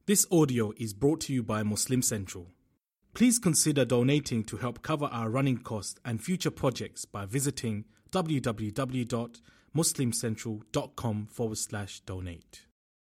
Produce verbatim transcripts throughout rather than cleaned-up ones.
This audio is brought to you by Muslim Central. Please consider donating to help cover our running costs and future projects by visiting www.muslimcentral.com forward slash donate.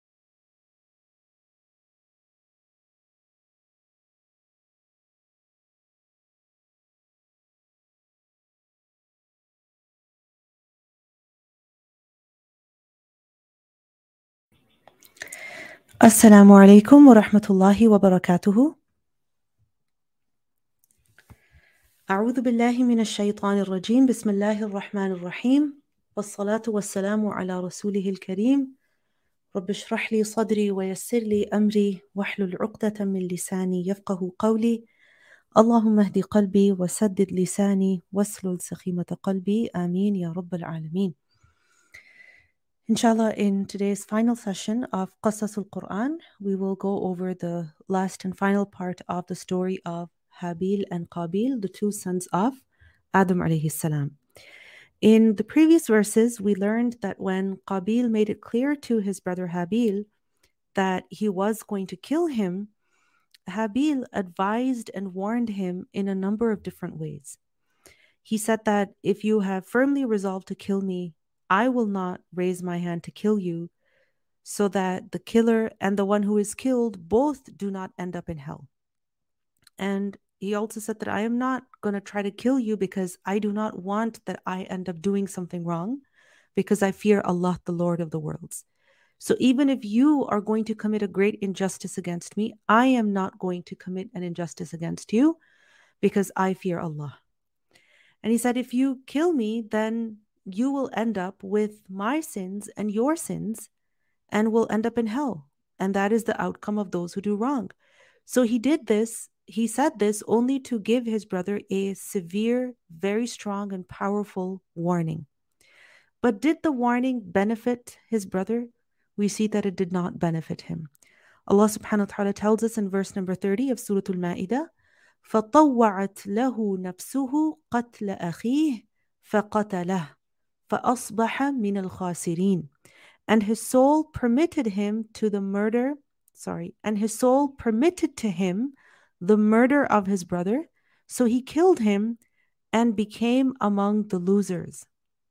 Assalamu alaikum wa rahmatullahi wa barakatuhu. أعوذ بالله من الشيطان الرجيم بسم الله الرحمن الرحيم والصلاة والسلام على رسوله الكريم رب اشرح لي صدري ويسر لي أمري واحلل عقدة من لساني يفقه قولي اللهم اهد قلبي وسدد لساني واسلل سخيمة قلبي آمين يا رب العالمين. Inshallah, in today's final session of Qasasul Quran, we will go over the last and final part of the story of Habil and Qabil, the two sons of Adam alayhi salam. In the previous verses, we learned that when Qabil made it clear to his brother Habil that he was going to kill him, Habil advised and warned him in a number of different ways. He said that if you have firmly resolved to kill me, I will not raise my hand to kill you, so that the killer and the one who is killed both do not end up in hell. And he also said that I am not going to try to kill you because I do not want that I end up doing something wrong, because I fear Allah, the Lord of the worlds. So even if you are going to commit a great injustice against me, I am not going to commit an injustice against you because I fear Allah. And he said, if you kill me, then you will end up with my sins and your sins and will end up in hell. And that is the outcome of those who do wrong. So he did this, he said this only to give his brother a severe, very strong and powerful warning. But did the warning benefit his brother? We see that it did not benefit him. Allah subhanahu wa ta'ala tells us in verse number thirty of Surah Al-Ma'idah, فَطَوَّعَتْ لَهُ نَفْسُهُ قَتْلَ أَخِيهِ فَقَتَلَهُ فَأَصْبَحَ مِنَ الْخَاسِرِينَ. And his soul permitted him to the murder, sorry, and his soul permitted to him the murder of his brother, so he killed him and became among the losers.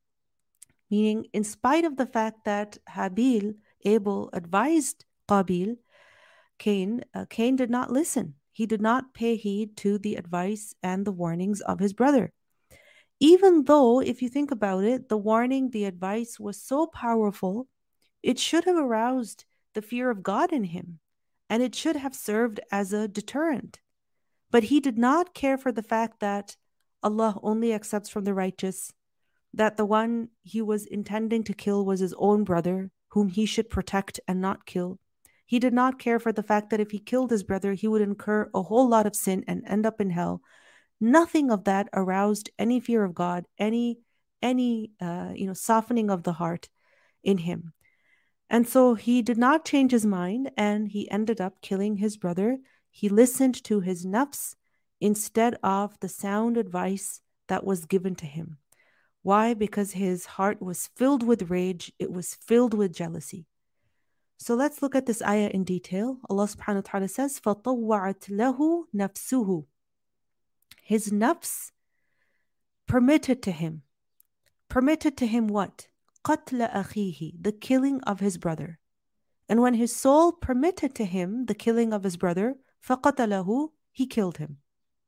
Meaning, in spite of the fact that Habil, Abel, advised Qabil, Cain, uh, Cain did not listen. He did not pay heed to the advice and the warnings of his brother. Even though, if you think about it, the warning, the advice was so powerful, it should have aroused the fear of God in him, and it should have served as a deterrent. But he did not care for the fact that Allah only accepts from the righteous, that the one he was intending to kill was his own brother, whom he should protect and not kill. He did not care for the fact that if he killed his brother, he would incur a whole lot of sin and end up in hell. Nothing of that aroused any fear of God, any, any, uh, you know, softening of the heart in him. And so he did not change his mind, and he ended up killing his brother. He listened to his nafs instead of the sound advice that was given to him. Why? Because his heart was filled with rage. It was filled with jealousy. So let's look at this ayah in detail. Allah subhanahu wa ta'ala says, فَطَوَّعَتْ لَهُ نَفْسُهُ. His nafs permitted to him. Permitted to him what? قَتْلَ أَخِيهِ, the killing of his brother. And when his soul permitted to him the killing of his brother, فَقَتَلَهُ, he killed him.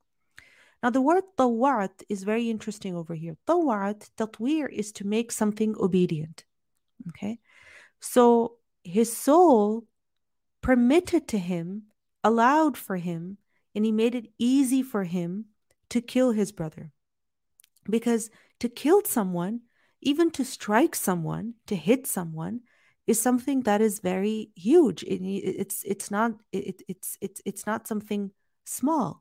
Now the word طَوَّعَت is very interesting over here. طَوَّعَت, tatwir, is to make something obedient. Okay? So his soul permitted to him, allowed for him, and he made it easy for him to kill his brother. Because to kill someone, even to strike someone, to hit someone, is something that is very huge. It, it's it's not it, it's it's it's not something small.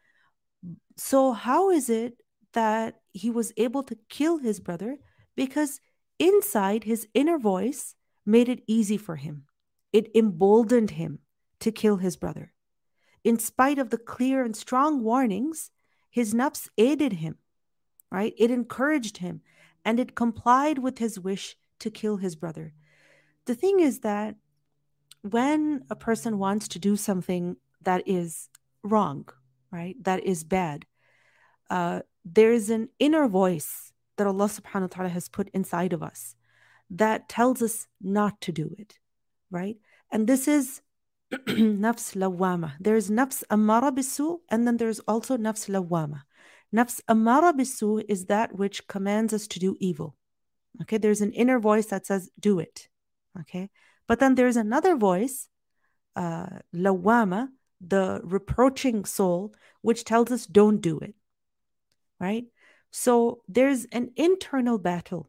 So how is it that he was able to kill his brother? Because inside, his inner voice made it easy for him. It emboldened him to kill his brother. In spite of the clear and strong warnings, his nafs aided him, right? It encouraged him, and it complied with his wish to kill his brother. The thing is that when a person wants to do something that is wrong, right, that is bad, uh, there is an inner voice that Allah subhanahu wa ta'ala has put inside of us that tells us not to do it, right? And this is nafs lawama. There's nafs amara bisu, and then there's also nafs lawama. Nafs amara bisu is that which commands us to do evil. Okay, there's an inner voice that says, do it. Okay, but then there's another voice, uh, lawama, the reproaching soul, which tells us don't do it, right? So there's an internal battle.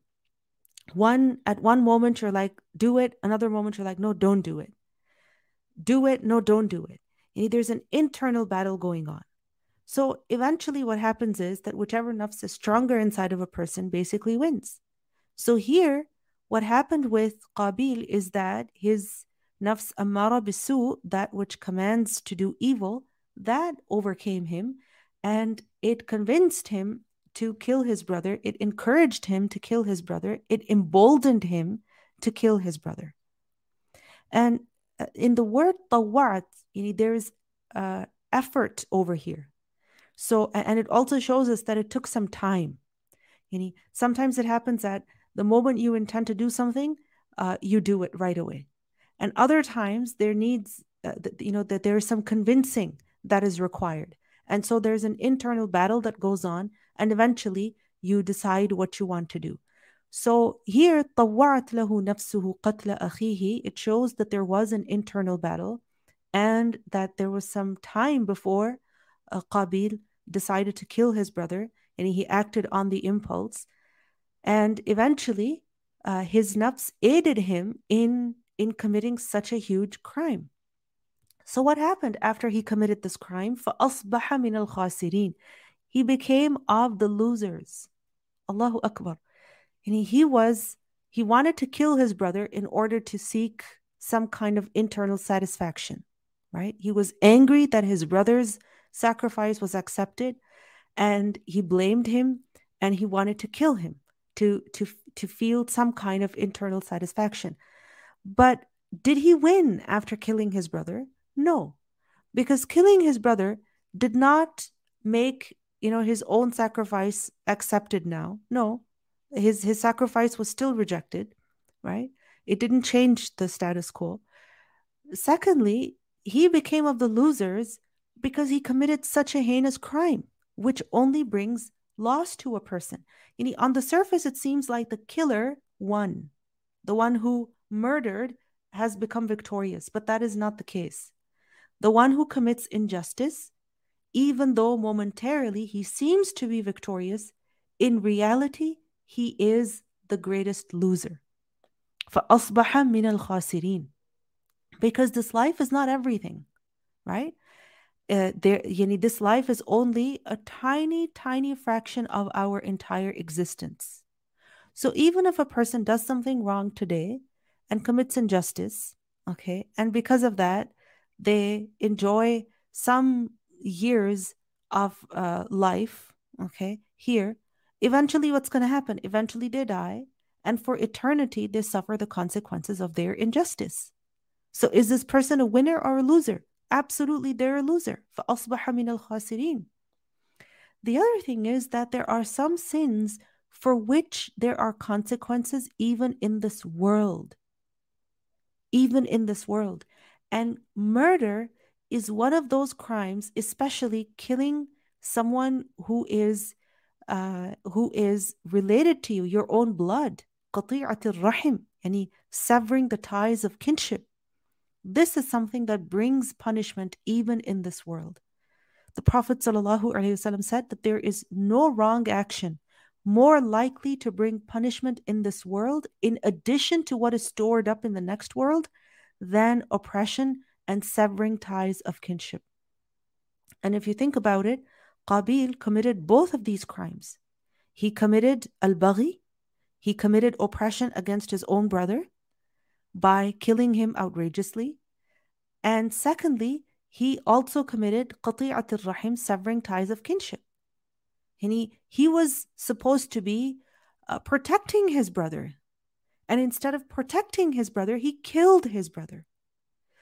One, at one moment you're like, do it. Another moment you're like, no, don't do it. Do it, no, don't do it. And there's an internal battle going on. So eventually what happens is that whichever nafs is stronger inside of a person basically wins. So here, what happened with Qabil is that his nafs ammara bisu, that which commands to do evil, that overcame him, and it convinced him to kill his brother. It encouraged him to kill his brother. It emboldened him to kill his brother. And in the word tawat, you know, there's uh, effort over here. So, and it also shows us that it took some time. You know, sometimes it happens that the moment you intend to do something, uh, you do it right away. And other times there needs, uh, th- you know, that there is some convincing that is required. And so there's an internal battle that goes on, and eventually you decide what you want to do. So here, طَوَّعَتْ لَهُ نَفْسُهُ قَتْلَ أَخِيهِ, it shows that there was an internal battle and that there was some time before uh, Qabil decided to kill his brother, and he acted on the impulse. And eventually, uh, his nafs aided him in, in committing such a huge crime. So what happened after he committed this crime? فَأَصْبَحَ مِنَ الْخَاسِرِينَ. He became of the losers. Allahu Akbar. And he, he was, he wanted to kill his brother in order to seek some kind of internal satisfaction, right? He was angry that his brother's sacrifice was accepted, and he blamed him, and he wanted to kill him to, to, to feel some kind of internal satisfaction. But did he win after killing his brother? No, because killing his brother did not make, you know, his own sacrifice accepted now. No, his, his sacrifice was still rejected, right? It didn't change the status quo. Secondly, he became of the losers because he committed such a heinous crime, which only brings loss to a person. You know, on the surface, it seems like the killer won. The one who murdered has become victorious, but that is not the case. The one who commits injustice, even though momentarily he seems to be victorious, in reality, he is the greatest loser. فَأَصْبَحَ مِنَ الْخَاسِرِينَ. Because this life is not everything, right? Uh, there, you know, this life is only a tiny, tiny fraction of our entire existence. So even if a person does something wrong today and commits injustice, okay, and because of that, they enjoy some years of uh, life, okay, here, eventually what's going to happen? Eventually they die, and for eternity, they suffer the consequences of their injustice. So is this person a winner or a loser? Absolutely, they're a loser. فَأَصْبَحَ مِنَ الْخَاسِرِينَ. The other thing is that there are some sins for which there are consequences even in this world. Even in this world. And murder is one of those crimes, especially killing someone who is uh, who is related to you, your own blood. قَطِيعَةِ الرَّحِمِ, yani severing the ties of kinship. This is something that brings punishment even in this world. The Prophet ﷺ said that there is no wrong action more likely to bring punishment in this world, in addition to what is stored up in the next world, than oppression and severing ties of kinship. And if you think about it, Qabil committed both of these crimes. He committed al-baghi, he committed oppression against his own brother by killing him outrageously. And secondly, he also committed qati'at al-rahim, severing ties of kinship. And he, he was supposed to be uh, protecting his brother. And instead of protecting his brother, he killed his brother.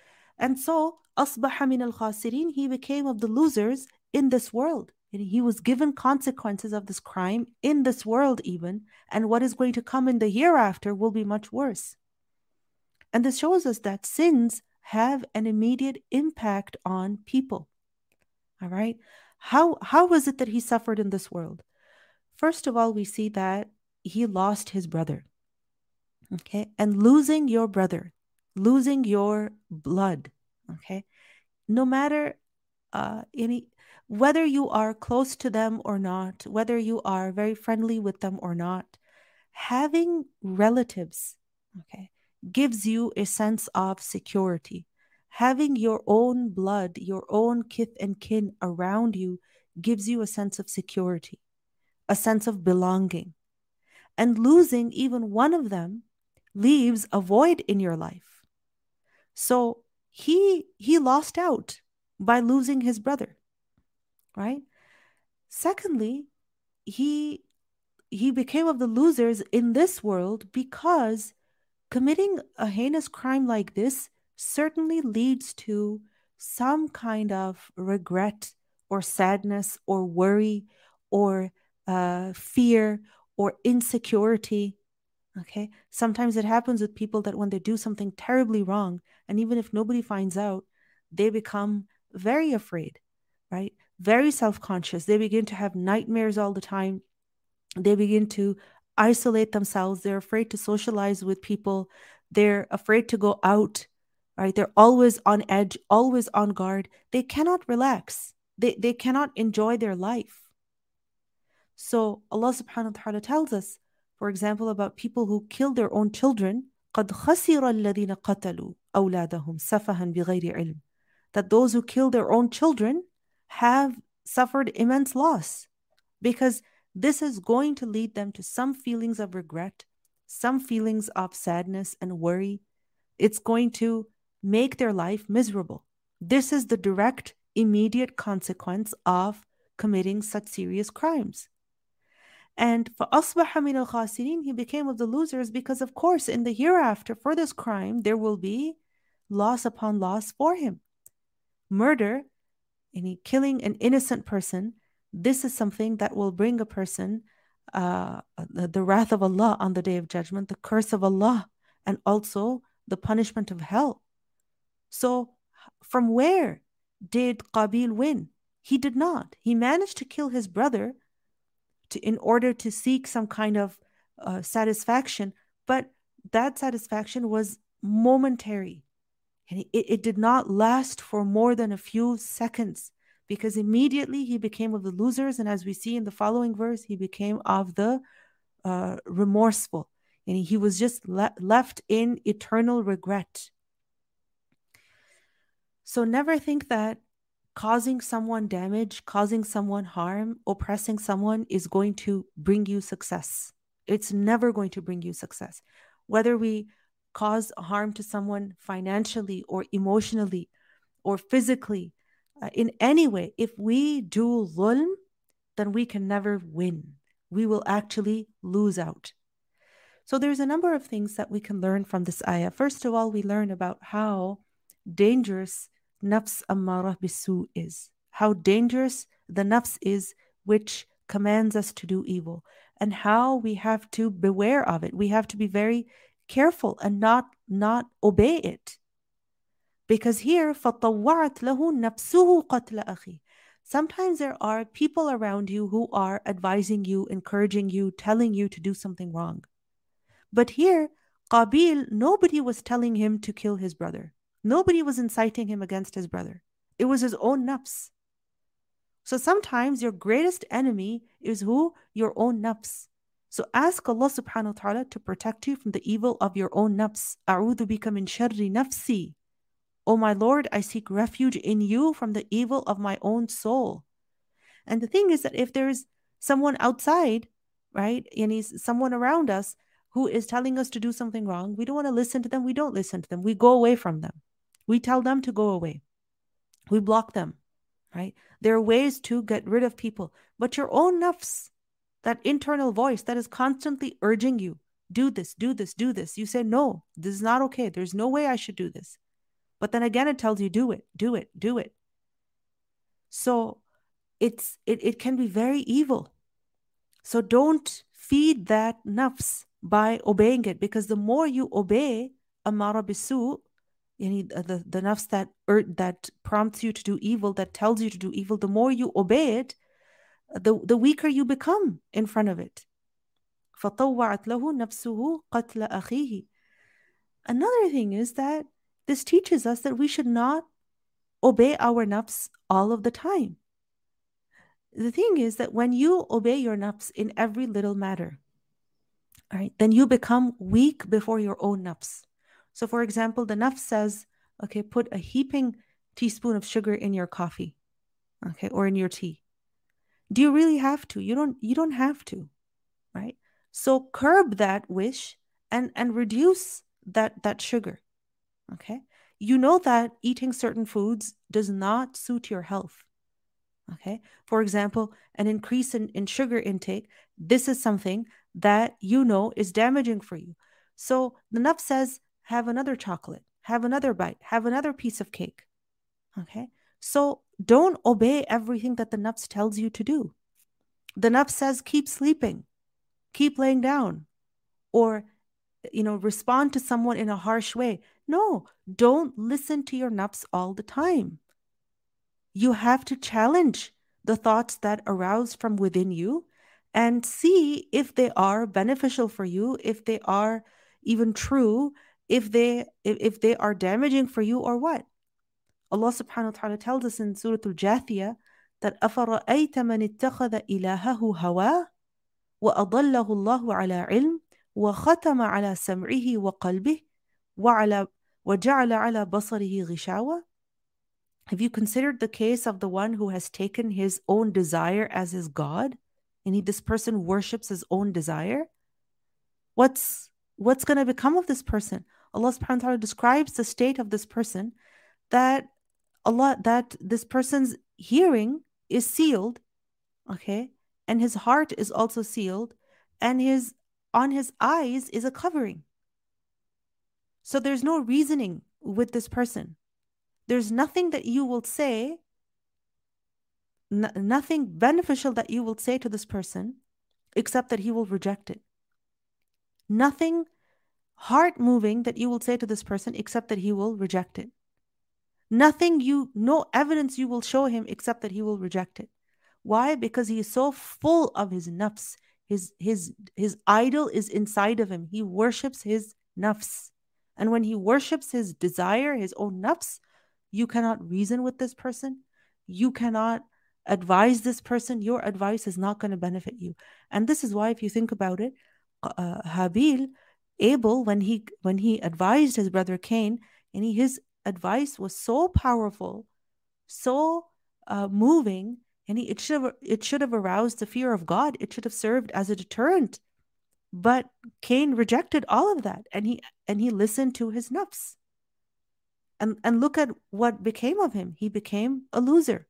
And so, أصبح من الخاسرين, he became of the losers in this world. And he was given consequences of this crime in this world even. And what is going to come in the hereafter will be much worse. And this shows us that sins have an immediate impact on people. All right? How, how was it that he suffered in this world? First of all, we see that he lost his brother. Okay? And losing your brother, losing your blood, okay? No matter uh, any, whether you are close to them or not, whether you are very friendly with them or not, having relatives, okay, gives you a sense of security. Having your own blood, your own kith and kin around you gives you a sense of security, a sense of belonging. And losing even one of them leaves a void in your life. So he he lost out by losing his brother, right? Secondly, he he became of the losers in this world because committing a heinous crime like this certainly leads to some kind of regret or sadness or worry or uh, fear or insecurity. Okay, sometimes it happens with people that when they do something terribly wrong, and even if nobody finds out, they become very afraid, right? Very self-conscious. They begin to have nightmares all the time. They begin to isolate themselves. They're afraid to socialize with people. They're afraid to go out, right? They're always on edge, always on guard. They cannot relax. They, they cannot enjoy their life. So Allah subhanahu wa ta'ala tells us, for example, about people who kill their own children, قَدْ خَسِرَ الَّذِينَ قَتَلُوا أَوْلَادَهُمْ سَفَهًا بِغَيْرِ عِلْمٍ. That those who kill their own children have suffered immense loss, because this is going to lead them to some feelings of regret, some feelings of sadness and worry. It's going to make their life miserable. This is the direct, immediate consequence of committing such serious crimes. And فَأَصْبَحَ مِنَ الْخَاسِرِينَ, he became of the losers because, of course, in the hereafter for this crime, there will be loss upon loss for him. Murder, any killing an innocent person, this is something that will bring a person uh, the, the wrath of Allah on the Day of Judgment, the curse of Allah, and also the punishment of hell. So from where did Qabil win? He did not. He managed to kill his brother to, in order to seek some kind of uh, satisfaction, but that satisfaction was momentary. And it, it did not last for more than a few seconds, because immediately he became of the losers. And as we see in the following verse, he became of the uh, remorseful. And he was just le- left in eternal regret. So never think that causing someone damage, causing someone harm, oppressing someone is going to bring you success. It's never going to bring you success. Whether we cause harm to someone financially or emotionally or physically, uh, in any way, if we do dhulm, then we can never win. We will actually lose out. So there's a number of things that we can learn from this ayah. First of all, we learn about how dangerous nafs ammarah bisu is, how dangerous the nafs is which commands us to do evil, and how we have to beware of it. We have to be very careful and not not obey it. Because here, فَطَوَّعَتْ لَهُ نَفْسُهُ قَتْلَ أَخِيهِ. Sometimes there are people around you who are advising you, encouraging you, telling you to do something wrong. But here, Qabil, nobody was telling him to kill his brother. Nobody was inciting him against his brother. It was his own nafs. So sometimes your greatest enemy is who? Your own nafs. So ask Allah subhanahu wa ta'ala to protect you from the evil of your own nafs. أَعُوذُ بِكَ مِنْ شَرِّ نَفْسِي. O my Lord, I seek refuge in you from the evil of my own soul. And the thing is that if there's someone outside, right, and he's someone around us who is telling us to do something wrong, we don't want to listen to them. We don't listen to them. We go away from them. We tell them to go away. We block them, right? There are ways to get rid of people. But your own nafs, that internal voice that is constantly urging you, do this, do this, do this. You say, no, this is not okay. There's no way I should do this. But then again, it tells you, do it, do it, do it. So it's it, it can be very evil. So don't feed that nafs by obeying it, because the more you obey amara bisu, yani the, the nafs that ur, that prompts you to do evil, that tells you to do evil, the more you obey it, the, the weaker you become in front of it. فَطَوَّعَتْ لَهُ نَفْسُهُ قَتْلَ أَخِيهِ. Another thing is that this teaches us that we should not obey our nafs all of the time. The thing is that when you obey your nafs in every little matter, all right, then you become weak before your own nafs. So for example, the nafs says, okay, put a heaping teaspoon of sugar in your coffee, okay, or in your tea. Do you really have to? You don't, you don't have to, right? So curb that wish and, and reduce that, that sugar, okay? You know that eating certain foods does not suit your health, okay? For example, an increase in, in sugar intake, this is something that you know is damaging for you. So the nafs says, have another chocolate, have another bite, have another piece of cake, okay? So don't obey everything that the nafs tells you to do. The nafs says, keep sleeping, keep laying down, or, you know, respond to someone in a harsh way. No, don't listen to your nafs all the time. You have to challenge the thoughts that arouse from within you and see if they are beneficial for you, if they are even true, if they if, if they are damaging for you or what. Allah subhanahu wa ta'ala tells us in Surah Al-Jathiyah that أَفَرَأَيْتَ مَنِ اتَّخَذَ إِلَهَهُ هَوَاهُ وَأَضَلَّهُ اللَّهُ عَلَى عِلْمٍ وَخَتَمَ عَلَى سَمْعِهِ وَقَلْبِهِ وَعَلَى وَجَعَلَ عَلَى بَصَرِهِ غِشَاوَةً. Have you considered the case of the one who has taken his own desire as his God? And he, this person worships his own desire? What's, what's going to become of this person? Allah subhanahu wa ta'ala describes the state of this person, that Allah, that this person's hearing is sealed, okay? And his heart is also sealed, and his on his eyes is a covering. So there's no reasoning with this person. There's nothing that you will say, n- nothing beneficial that you will say to this person, except that he will reject it. Nothing heart-moving that you will say to this person, except that he will reject it. Nothing you, no evidence you will show him, except that he will reject it. Why? Because he is so full of his nafs. His, his, his idol is inside of him. He worships his nafs. And when he worships his desire, his own nafs, you cannot reason with this person. You cannot advise this person. Your advice is not going to benefit you. And this is why, if you think about it, uh, Habil, Abel, when he when he advised his brother Cain, and he, his advice was so powerful, so uh, moving, and he, it should have, it should have aroused the fear of God. It should have served as a deterrent. But Cain rejected all of that, and he and he listened to his nafs. And and look at what became of him. He became a loser.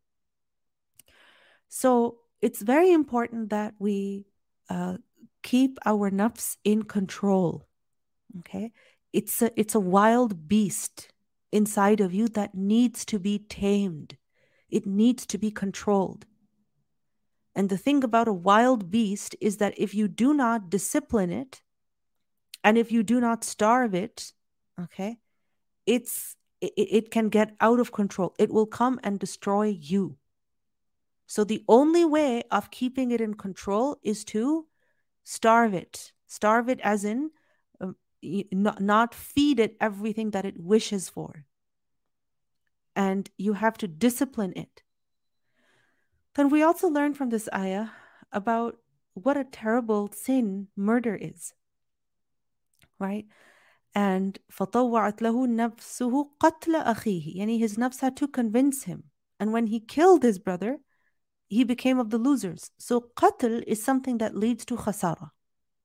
So it's very important that we uh, keep our nafs in control. Okay, it's a it's a wild beast inside of you that needs to be tamed. It needs to be controlled. And the thing about a wild beast is that if you do not discipline it, and if you do not starve it, okay, it's it, it can get out of control. It will come and destroy you. So the only way of keeping it in control is to starve it. Starve it as in um, not, not feed it everything that it wishes for. And you have to discipline it. Then we also learn from this ayah about what a terrible sin murder is, right? And فَطَوَّعَتْ لَهُ نَفْسُهُ قَتْلَ أَخِيهِ, yani his nafs had to convince him. And when he killed his brother, he became of the losers. So qatl is something that leads to khasara.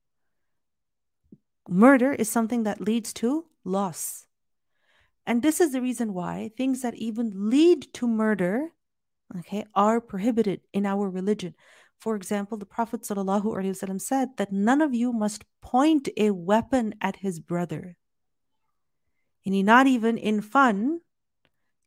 Murder is something that leads to loss. And this is the reason why things that even lead to murder, okay, are prohibited in our religion. For example, the Prophet ﷺ said that none of you must point a weapon at his brother. And not even in fun,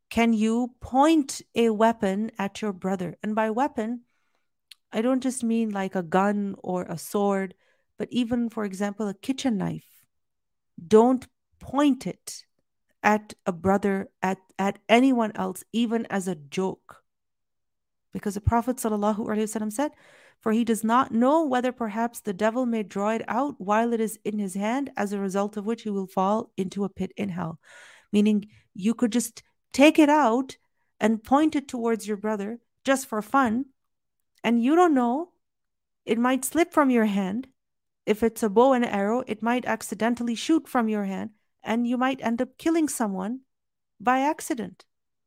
can you point a weapon at your brother? And by weapon, I don't just mean like a gun or a sword, but even, for example, a kitchen knife. Don't point it at a brother, at, at anyone else, even as a joke. Because the Prophet ﷺ said, for he does not know whether perhaps the devil may draw it out while it is in his hand, as a result of which he will fall into a pit in hell. Meaning you could just take it out and point it towards your brother just for fun, and you don't know, it might slip from your hand. If it's a bow and arrow, it might accidentally shoot from your hand, and you might end up killing someone by accident.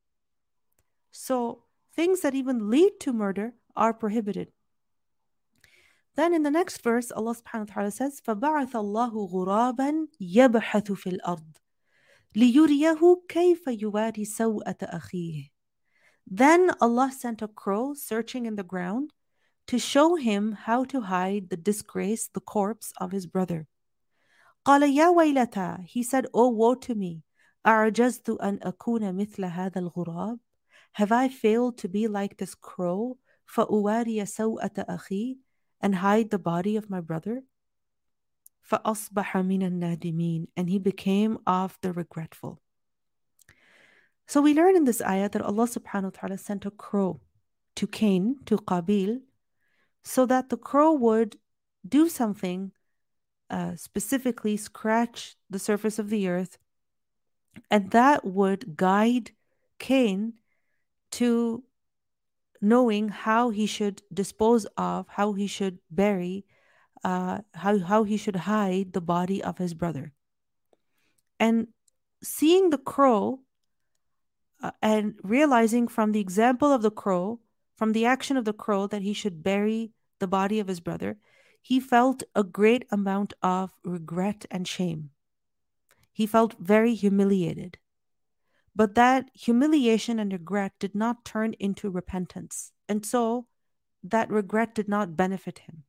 So things that even lead to murder are prohibited. Then in the next verse, Allah subhanahu wa ta'ala says, فَبَعَثَ اللَّهُ غُرَابًا يَبْحَثُ فِي الْأَرْضِ لِيُرِيَهُ كَيْفَ يُوَارِي سَوْءَةَ أَخِيهِ. Then Allah sent a crow searching in the ground to show him how to hide the disgrace, the corpse of his brother. قَالَ يَا وَيْلَتَا. He said, oh, woe to me. أَعْجَزْتُ أَنْ أَكُونَ مِثْلَ هَذَا الْغُرَابِ. Have I failed to be like this crow? فَأُوَارِيَ سَوْءَةَ أَخِي. And hide the body of my brother? فَأَصْبَحَ مِنَ النَّادِمِينَ. And he became of the regretful. So we learn in this ayah that Allah subhanahu wa ta'ala sent a crow to Cain, to Qabil, so that the crow would do something, uh, specifically scratch the surface of the earth, and that would guide Cain to knowing how he should dispose of, how he should bury, uh, how, how he should hide the body of his brother. And seeing the crow uh, and realizing from the example of the crow, from the action of the crow, that he should bury the body of his brother, he felt a great amount of regret and shame. He felt very humiliated. But that humiliation and regret did not turn into repentance. And so that regret did not benefit him.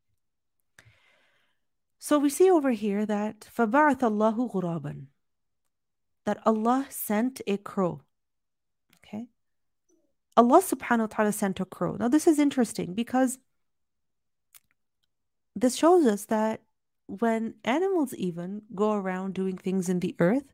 So we see over here that فَبَعَثَ اللَّهُ غُرَابًا, that Allah sent a crow. Okay? Allah subhanahu wa ta'ala sent a crow. Now this is interesting because this shows us that when animals even go around doing things in the earth,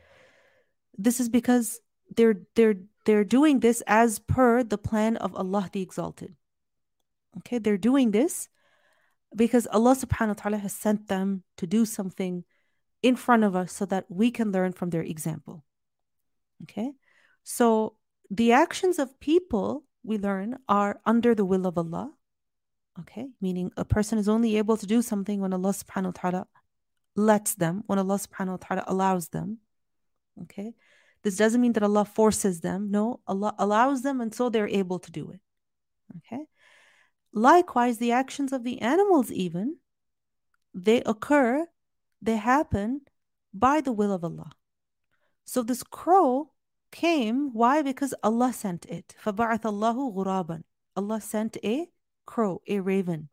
this is because they're they're they're doing this as per the plan of Allah the Exalted. Okay, they're doing this because Allah subhanahu wa ta'ala has sent them to do something in front of us so that we can learn from their example. Okay, so the actions of people, we learn, are under the will of Allah. Okay, meaning a person is only able to do something when Allah subhanahu wa ta'ala lets them, when Allah subhanahu wa ta'ala allows them. Okay, this doesn't mean that Allah forces them. No, Allah allows them, and so they're able to do it. Okay. Likewise, the actions of the animals even, they occur, they happen by the will of Allah. So this crow came, why? Because Allah sent it. فَبَعَثَ اللَّهُ غُرَابًا. Allah sent a crow, a raven.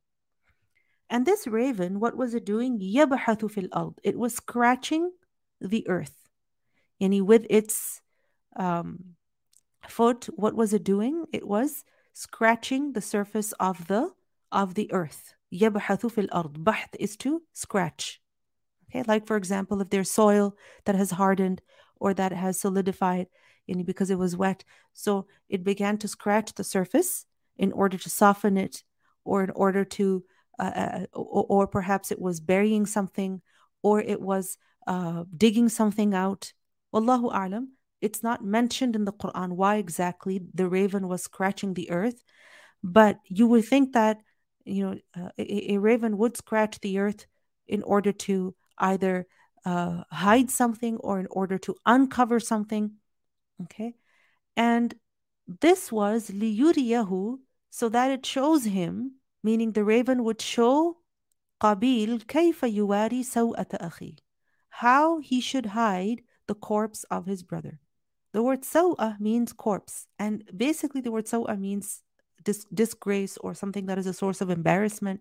And this raven, what was it doing? يَبْحَثُ فِي الْأَرْضِ. It was scratching the earth. Yani with its um, foot, what was it doing? It was scratching the surface of the of the earth. يَبْحَثُ فِي الْأَرْضِ. Bahth is to scratch. Okay, like for example, if there's soil that has hardened or that has solidified, yani because it was wet, so it began to scratch the surface in order to soften it, or in order to, uh, or, or perhaps it was burying something, or it was uh, digging something out. Wallahu a'lam. It's not mentioned in the Quran why exactly the raven was scratching the earth, but you would think that, you know, uh, a, a raven would scratch the earth in order to either uh, hide something or in order to uncover something. Okay, and this was liyuriyahu, so that it shows him, meaning the raven would show Qabil kayfa yuwari saw'ata akhi, how he should hide the corpse of his brother. The word saw'ah means corpse, and basically the word saw'ah means dis- disgrace or something that is a source of embarrassment.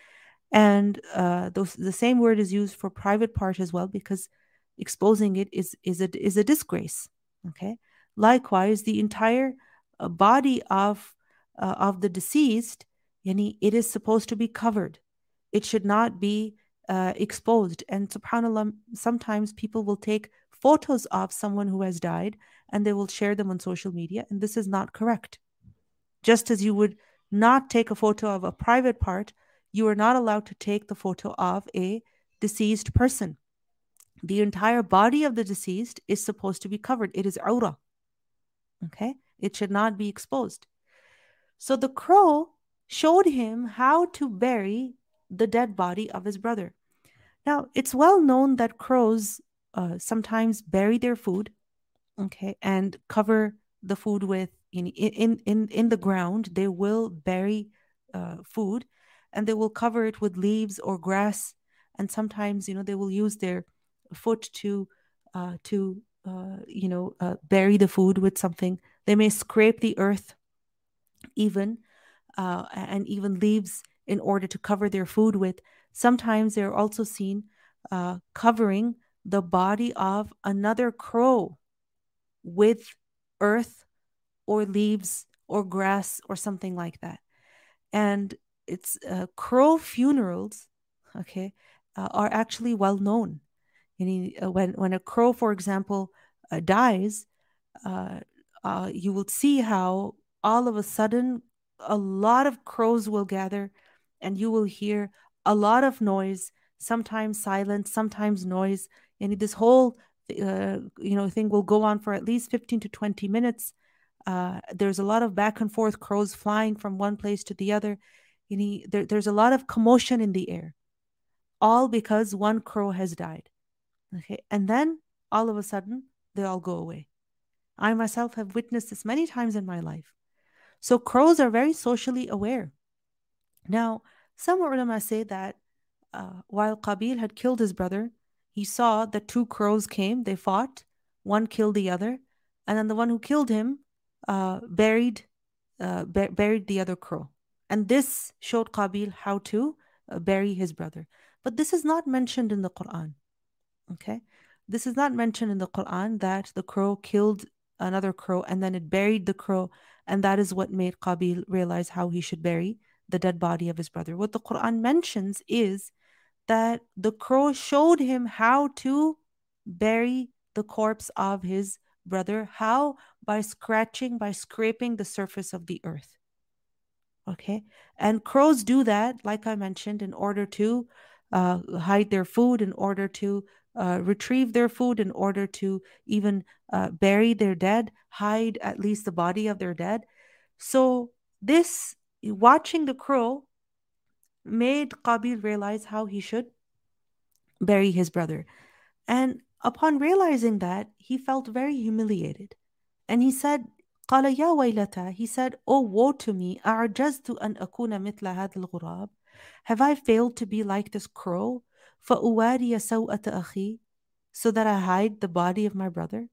And uh, those, the same word is used for private part as well, because exposing it is is a is a disgrace. Okay, Likewise, the entire uh, body of uh, of the deceased, yani, it is supposed to be covered. It should not be uh, exposed. And subhanAllah, sometimes people will take photos of someone who has died and they will share them on social media, and this is not correct. Just as you would not take a photo of a private part, you are not allowed to take the photo of a deceased person. The entire body of the deceased is supposed to be covered. It is awrah. Okay? It should not be exposed. So the crow showed him how to bury the dead body of his brother. Now, it's well known that crows uh, sometimes bury their food, okay, and cover the food with, in in in, in the ground. They will bury uh, food, and they will cover it with leaves or grass. And sometimes, you know, they will use their foot to uh, to uh, you know uh, bury the food with something. They may scrape the earth, even uh, and even leaves, in order to cover their food with. Sometimes they're also seen uh, covering the body of another crow with earth or leaves or grass or something like that. And it's uh, crow funerals, okay, uh, are actually well known. You know, when when a crow, for example, uh, dies, uh, uh, you will see how all of a sudden a lot of crows will gather, and you will hear a lot of noise, sometimes silence, sometimes noise, and this whole uh, you know thing will go on for at least fifteen to twenty minutes. Uh, there's a lot of back and forth, crows flying from one place to the other. You know, there, there's a lot of commotion in the air, all because one crow has died. Okay, and then all of a sudden they all go away. I myself have witnessed this many times in my life. So crows are very socially aware. Now, some ulama say that uh, while Qabil had killed his brother, he saw that two crows came, they fought, one killed the other, and then the one who killed him uh, buried uh, bur- buried the other crow. And this showed Qabil how to uh, bury his brother. But this is not mentioned in the Quran. Okay? This is not mentioned in the Quran that the crow killed another crow and then it buried the crow, and that is what made Qabil realize how he should bury the dead body of his brother. What the Quran mentions is that the crow showed him how to bury the corpse of his brother. How? By scratching, by scraping the surface of the earth. Okay? And crows do that, like I mentioned, in order to uh, hide their food, in order to uh, retrieve their food, in order to even uh, bury their dead, hide at least the body of their dead. So, this, watching the crow, made Qabil realize how he should bury his brother. And upon realizing that, he felt very humiliated. And he said, قال يا ويلتا, he said, oh, woe to me, أعجزت أن أكون مثل هذا الغراب. Have I failed to be like this crow? فأواري سوءة أخي, so that I hide the body of my brother?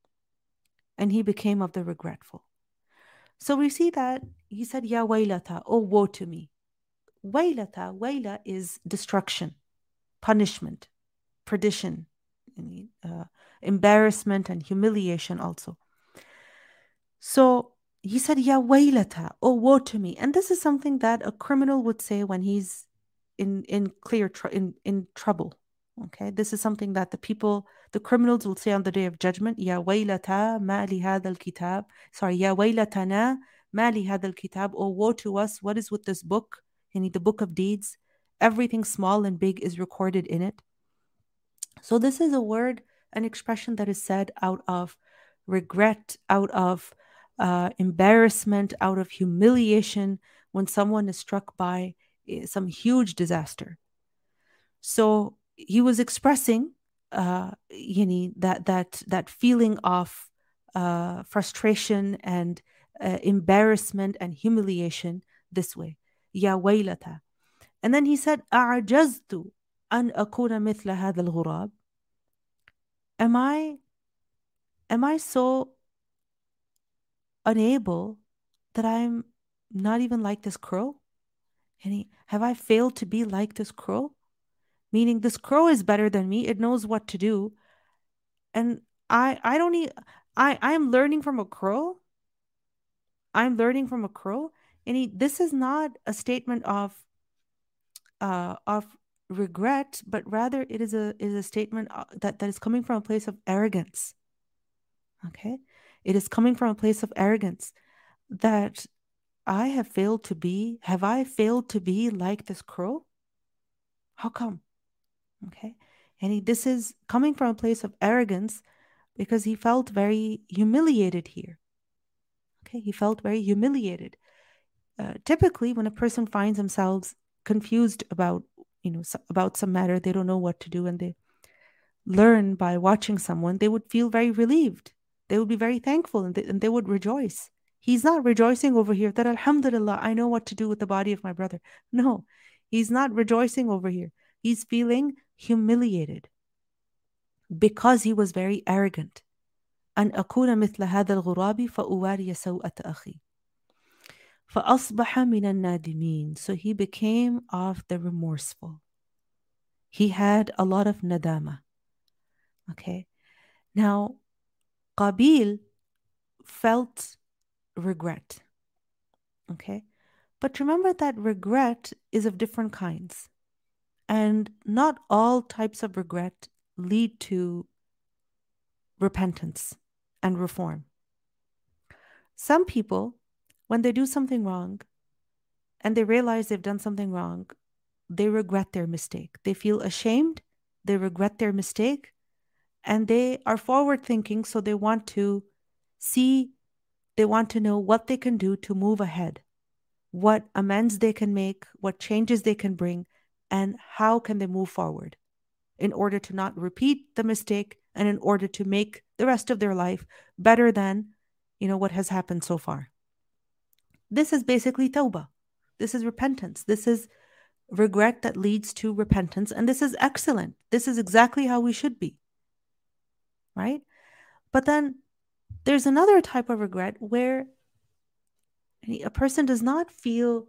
And he became of the regretful. So we see that he said, Ya waylata, oh, woe to me. Waylata, wayla is destruction, punishment, perdition, uh, embarrassment, and humiliation also. So he said, Ya waylata, oh, woe to me. And this is something that a criminal would say when he's in, in clear tr- in, in trouble. Okay, this is something that the people, the criminals will say on the day of judgment, Ya waylata ma li hadha al-kitab. Sorry, Ya waylatana ma li hadha al-kitab. Oh, woe to us, what is with this book? Yani the book of deeds. Everything small and big is recorded in it. So this is a word, an expression that is said out of regret, out of uh, embarrassment, out of humiliation when someone is struck by uh, some huge disaster. So he was expressing uh, you know, that that that feeling of uh, frustration and uh, embarrassment and humiliation this way. Ya waylata. And then he said, أعجزت أن أكون مثل هذا الغراب. Am I am I so unable that I'm not even like this crow? And he, have I failed to be like this crow? Meaning this crow is better than me. It knows what to do. And I I don't need I, I'm learning from a crow. I'm learning from a crow. And he, this is not a statement of uh, of regret, but rather it is a is a statement uh, that, that is coming from a place of arrogance. Okay? It is coming from a place of arrogance that I have failed to be, have I failed to be like this crow? How come? Okay? And he, this is coming from a place of arrogance because he felt very humiliated here. Okay? He felt very humiliated. Uh, typically, when a person finds themselves confused about, you know, about some matter, they don't know what to do, and they learn by watching someone, they would feel very relieved. They would be very thankful, and they, and they would rejoice. He's not rejoicing over here that, alhamdulillah, I know what to do with the body of my brother. No, he's not rejoicing over here. He's feeling humiliated because he was very arrogant. أن أكون مثل هذا الغراب فأواري سوءة أخي. فأصبح من النادمين. So he became of the remorseful. He had a lot of nadama. Okay. Now, Qabil felt regret. Okay. But remember that regret is of different kinds. And not all types of regret lead to repentance and reform. Some people, when they do something wrong and they realize they've done something wrong, they regret their mistake. They feel ashamed, they regret their mistake, and they are forward thinking, so they want to see, they want to know what they can do to move ahead, what amends they can make, what changes they can bring, and how can they move forward in order to not repeat the mistake and in order to make the rest of their life better than, you know, what has happened so far. This is basically tawbah. This is repentance. This is regret that leads to repentance. And this is excellent. This is exactly how we should be. Right? But then there's another type of regret where a person does not feel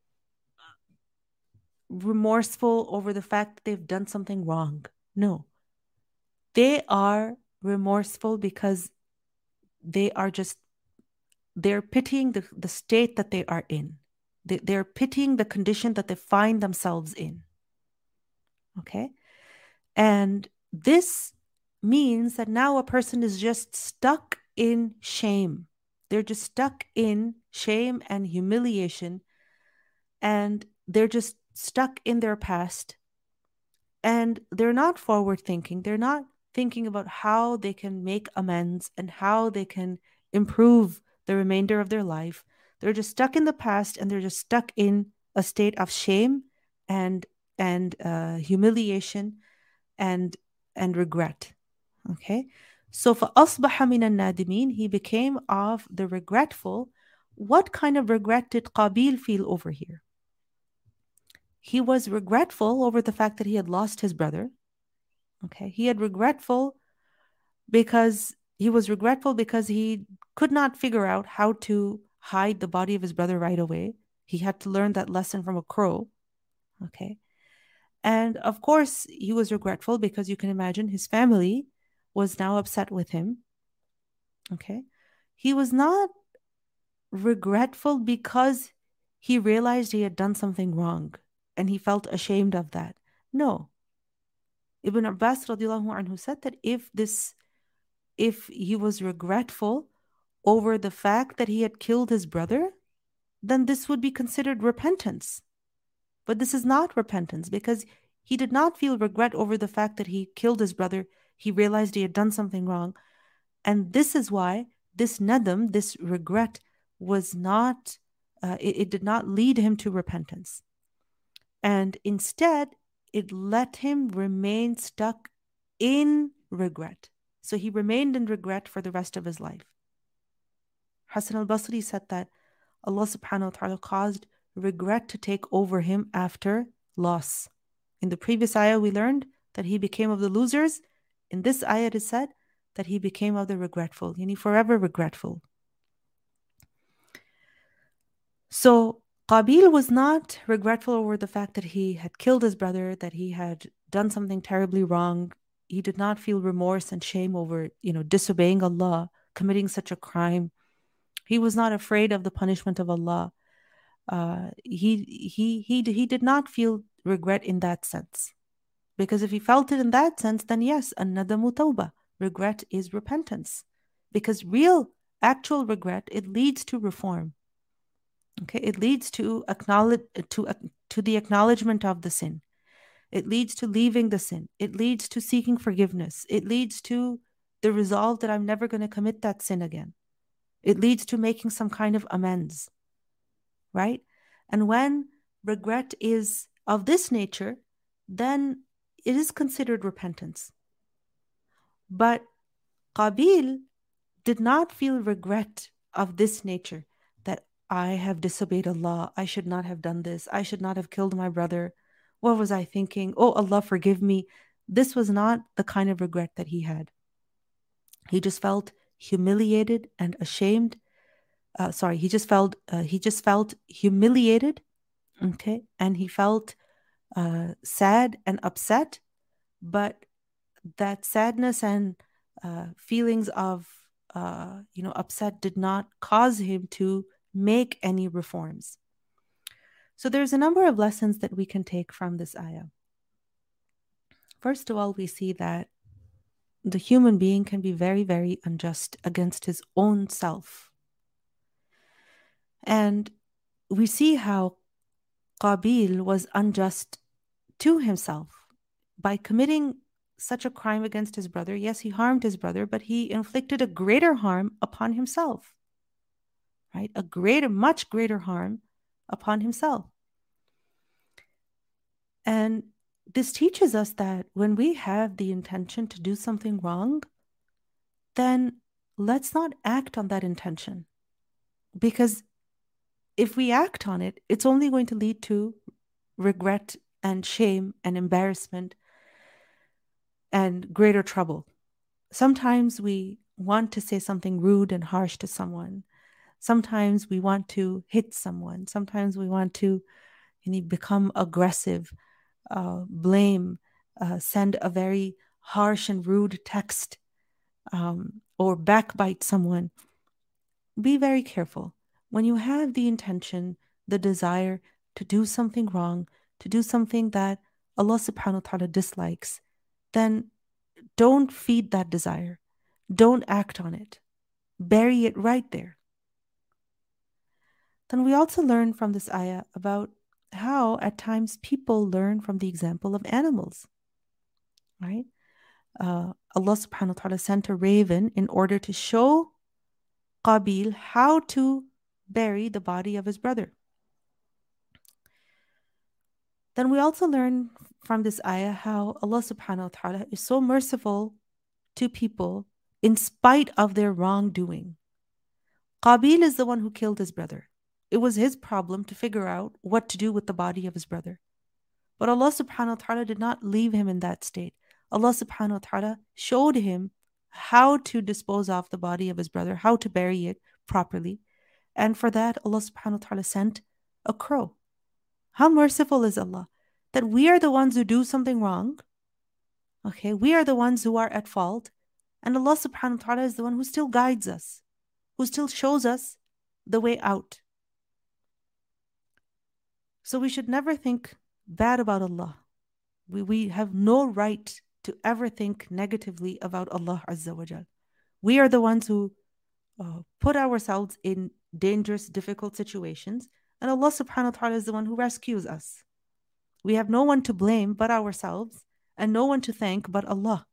remorseful over the fact that they've done something wrong. No. They are remorseful because they are just, they're pitying the, the state that they are in. They, they're pitying the condition that they find themselves in. Okay? And this means that now a person is just stuck in shame. They're just stuck in shame and humiliation, and they're just stuck in their past, and they're not forward thinking. They're not thinking about how they can make amends and how they can improve the remainder of their life. They're just stuck in the past, and they're just stuck in a state of shame and and uh, humiliation and and regret. Okay, so فَأَصْبَحَ مِنَ النَّادِمِينَ, he became of the regretful. What kind of regret did Qabil feel over here? He was regretful over the fact that he had lost his brother. Okay, he had regretful because he was regretful because he could not figure out how to hide the body of his brother right away. He had to learn that lesson from a crow. Okay, and of course he was regretful because you can imagine his family was now upset with him. Okay, he was not regretful because he realized he had done something wrong and he felt ashamed of that. No. Ibn Abbas radiallahu anhu said that if this, if he was regretful over the fact that he had killed his brother, then this would be considered repentance. But this is not repentance because he did not feel regret over the fact that he killed his brother. He realized he had done something wrong. And this is why this nadam, this regret, was not, uh, it, it did not lead him to repentance. And instead, it let him remain stuck in regret. So he remained in regret for the rest of his life. Hassan al-Basri said that Allah subhanahu wa ta'ala caused regret to take over him after loss. In the previous ayah, we learned that he became of the losers. In this ayah, it is said that he became of the regretful, yani forever regretful. So Qabil was not regretful over the fact that he had killed his brother, that he had done something terribly wrong. He did not feel remorse and shame over, you know, disobeying Allah committing such a crime. He was not afraid of the punishment of Allah. Uh, he, he, he, he did not feel regret in that sense. Because if he felt it in that sense, then yes, an-nadamu tawbah. Regret is repentance. Because real, actual regret, it leads to reform. Okay, it leads to acknowledge to to the acknowledgement of the sin. It leads to leaving the sin. It leads to seeking forgiveness. It leads to the resolve that I'm never going to commit that sin again. It leads to making some kind of amends, right? And when regret is of this nature, then it is considered repentance. But Qabil did not feel regret of this nature, that I have disobeyed Allah, I should not have done this, I should not have killed my brother. What was I thinking? Oh, Allah, forgive me. This was not the kind of regret that he had. He just felt humiliated and ashamed. Uh, sorry, he just felt uh, he just felt humiliated, okay, and he felt uh, sad and upset. But that sadness and uh, feelings of uh, you know upset did not cause him to make any reforms. So there's a number of lessons that we can take from this ayah. First of all, we see that the human being can be very, very unjust against his own self. And we see how Qabil was unjust to himself by committing such a crime against his brother. Yes, he harmed his brother, but he inflicted a greater harm upon himself, right? A greater, much greater harm upon himself. And this teaches us that when we have the intention to do something wrong, then let's not act on that intention. Because if we act on it, it's only going to lead to regret and shame and embarrassment and greater trouble. Sometimes we want to say something rude and harsh to someone. Sometimes we want to hit someone. Sometimes we want to you know, become aggressive, uh, blame, uh, send a very harsh and rude text, um, or backbite someone. Be very careful. When you have the intention, the desire to do something wrong, to do something that Allah subhanahu wa ta'ala dislikes, then don't feed that desire. Don't act on it. Bury it right there. Then we also learn from this ayah about how at times people learn from the example of animals, right? Uh, Allah subhanahu wa ta'ala sent a raven in order to show Qabil how to bury the body of his brother. Then we also learn from this ayah how Allah subhanahu wa ta'ala is so merciful to people in spite of their wrongdoing. Qabil is the one who killed his brother. It was his problem to figure out what to do with the body of his brother. But Allah subhanahu wa ta'ala did not leave him in that state. Allah subhanahu wa ta'ala showed him how to dispose of the body of his brother, how to bury it properly. And for that, Allah subhanahu wa ta'ala sent a crow. How merciful is Allah that we are the ones who do something wrong. Okay, we are the ones who are at fault. And Allah subhanahu wa ta'ala is the one who still guides us, who still shows us the way out. So we should never think bad about Allah. We, we have no right to ever think negatively about Allah Azza wa Jal. We are the ones who uh, put ourselves in dangerous, difficult situations, and Allah subhanahu wa ta'ala is the one who rescues us. We have no one to blame but ourselves, and no one to thank but Allah.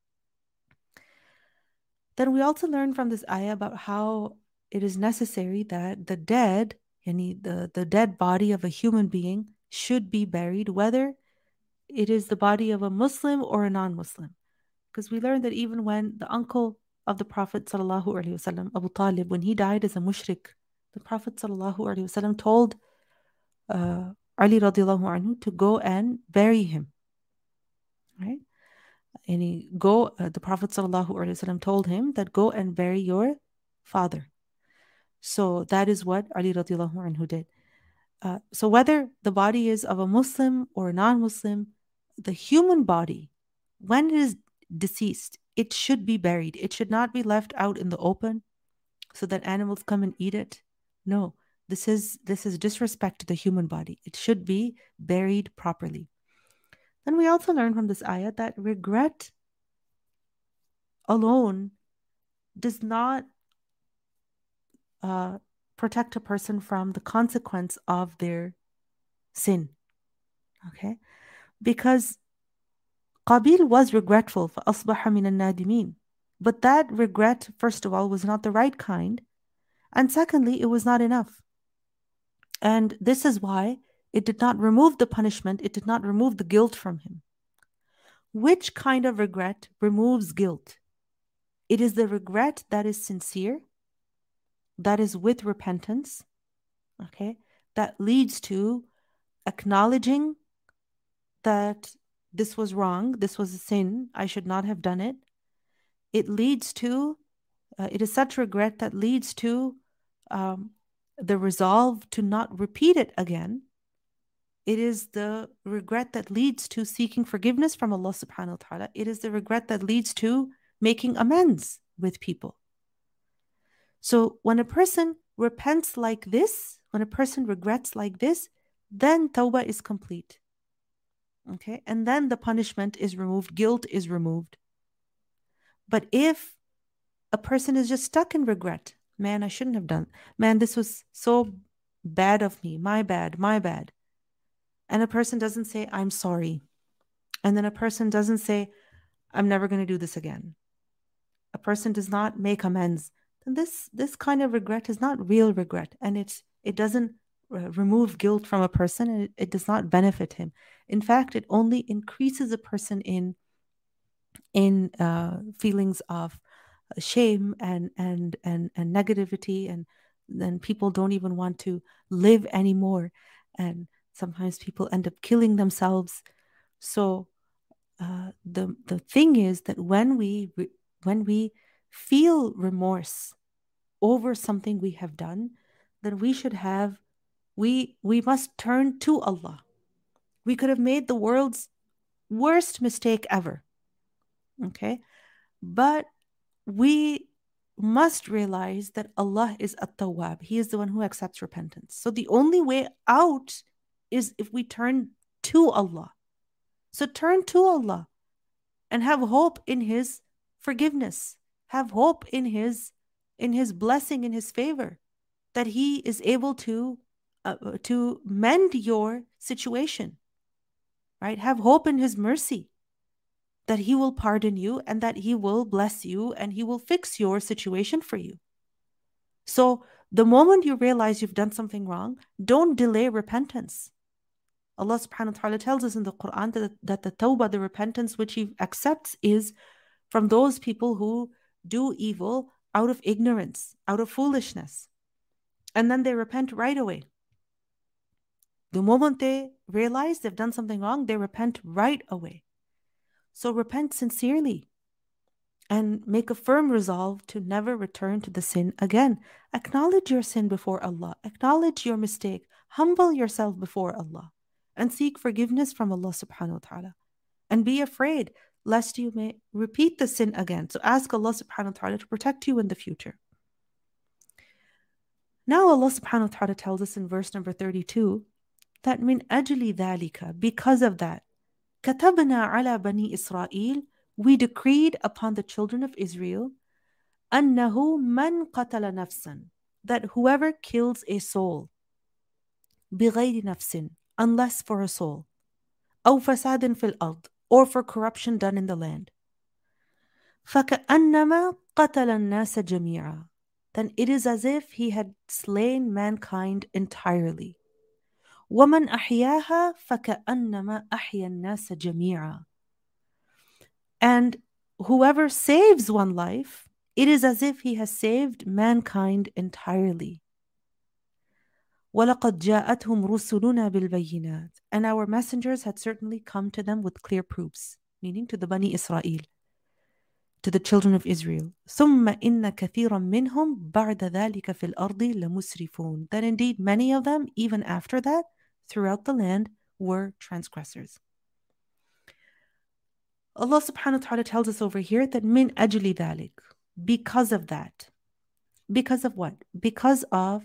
Then we also learn from this ayah about how it is necessary that the dead, yani the, the dead body of a human being, should be buried, whether it is the body of a Muslim or a non-Muslim. Because we learned that even when the uncle of the Prophet sallallahu alaihi wasallam, Abu Talib, when he died as a mushrik, the Prophet sallallahu alaihi wasallam told uh, Ali radiallahu anhu to go and bury him. Right? And he go. Uh, the Prophet sallallahu alaihi wasallam told him that go and bury your father. So that is what Ali radiallahu anhu did. Uh, so whether the body is of a Muslim or a non-Muslim, the human body, when it is deceased, it should be buried. It should not be left out in the open so that animals come and eat it. No, this is this is disrespect to the human body. It should be buried properly. Then we also learn from this ayah that regret alone does not uh, protect a person from the consequence of their sin. Okay? Because Qabil was regretful, فَأَصْبَحَ مِنَ النَّادِمِينَ. But that regret, first of all, was not the right kind. And secondly, it was not enough. And this is why it did not remove the punishment, it did not remove the guilt from him. Which kind of regret removes guilt? It is the regret that is sincere, that is with repentance, okay, that leads to acknowledging that this was wrong, this was a sin, I should not have done it. It leads to, uh, it is such regret that leads to um, the resolve to not repeat it again. It is the regret that leads to seeking forgiveness from Allah subhanahu wa ta'ala. It is the regret that leads to making amends with people. So when a person repents like this, when a person regrets like this, then tawbah is complete. Okay? And then the punishment is removed, guilt is removed. But if a person is just stuck in regret, man, I shouldn't have done, man, this was so bad of me, my bad, my bad. And a person doesn't say, I'm sorry. And then a person doesn't say, I'm never going to do this again. A person does not make amends. Then this, this kind of regret is not real regret. And it's, it doesn't uh, remove guilt from a person, and it, it does not benefit him. In fact, it only increases a person in, in uh, feelings of shame and, and, and, and negativity. And then people don't even want to live anymore. And sometimes people end up killing themselves. So uh, the the thing is that when we re- when we feel remorse over something we have done, then we should have we we must turn to Allah. We could have made the world's worst mistake ever. Okay, but we must realize that Allah is At-Tawwab. He is the one who accepts repentance. So the only way out is if we turn to Allah. So turn to Allah and have hope in His forgiveness. Have hope in His in His blessing, in His favor, that He is able to uh, to mend your situation. Right? Have hope in His mercy, that He will pardon you and that He will bless you and He will fix your situation for you. So the moment you realize you've done something wrong, don't delay repentance. Allah subhanahu wa ta'ala tells us in the Quran that, that the tawbah, the repentance which He accepts, is from those people who do evil out of ignorance, out of foolishness. And then they repent right away. The moment they realize they've done something wrong, they repent right away. So repent sincerely and make a firm resolve to never return to the sin again. Acknowledge your sin before Allah. Acknowledge your mistake. Humble yourself before Allah and seek forgiveness from Allah subhanahu wa ta'ala. And be afraid lest you may repeat the sin again. So ask Allah subhanahu wa ta'ala to protect you in the future. Now Allah subhanahu wa ta'ala tells us in verse number thirty-two that min ajli dhalika, because of that, katabna ala bani Israel, we decreed upon the children of Israel, annahu man qatala nafsan, that whoever kills a soul, bighayri nafsin, unless for a soul, aw fasadin fil ard, or for corruption done in the land, فَكَأَنَّمَا قَتَلَ النَّاسَ جَمِيعًا, then it is as if he had slain mankind entirely. وَمَنْ أَحْيَاهَا فَكَأَنَّمَا أَحْيَا النَّاسَ جَمِيعًا, and whoever saves one life, it is as if he has saved mankind entirely. وَلَقَدْ جَاءَتْهُمْ رُسُلُنَا بِالْبَيِّنَاتِ, and our messengers had certainly come to them with clear proofs, meaning to the Bani Israel, to the children of Israel. ثُمَّ إِنَّ كَثِيرًا مِّنْهُمْ بَعْدَ ذَلِكَ فِي الْأَرْضِ لَمُسْرِفُونَ, that indeed many of them, even after that, throughout the land, were transgressors. Allah subhanahu wa ta'ala tells us over here that min ajli dhalik, because of that. Because of what? Because of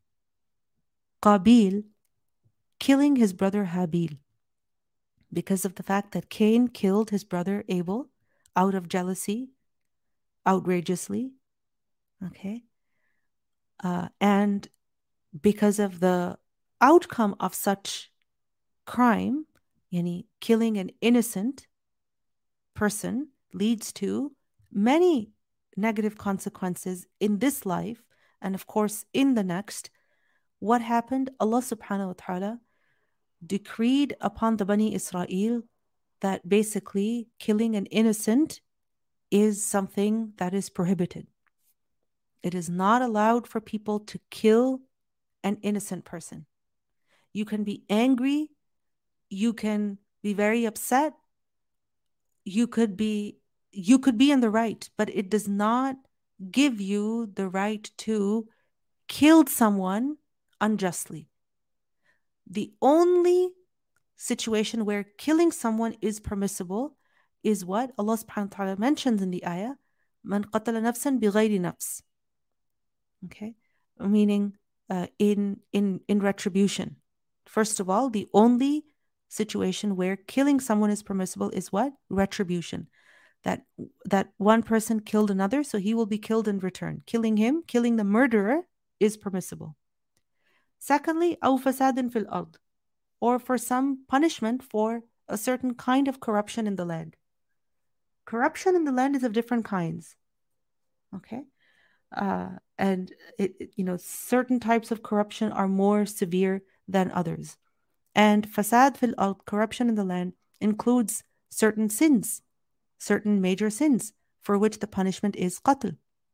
Qabil killing his brother Habil. Because of the fact that Cain killed his brother Abel out of jealousy, outrageously. Okay. Uh, and because of the outcome of such crime, yani killing an innocent person leads to many negative consequences in this life and of course in the next. What happened? Allah subhanahu wa ta'ala decreed upon the Bani Israel that basically killing an innocent is something that is prohibited. It is not allowed for people to kill an innocent person. You can be angry, you can be very upset, you could be you could be in the right, but it does not give you the right to kill someone unjustly. The only situation where killing someone is permissible is what Allah subhanahu wa ta'ala mentions in the ayah, man qatala nafsan bighayri nafs. Okay, meaning uh, in in in retribution. First of all, the only situation where killing someone is permissible is what? Retribution. That that one person killed another, so he will be killed in return. Killing him, killing the murderer is permissible. Secondly, aw fasadin fil ard, or for some punishment for a certain kind of corruption in the land. Corruption in the land is of different kinds. Okay? Uh, and it, it, you know, certain types of corruption are more severe than others. And fasad fil ard, corruption in the land, includes certain sins, certain major sins, for which the punishment is qatl.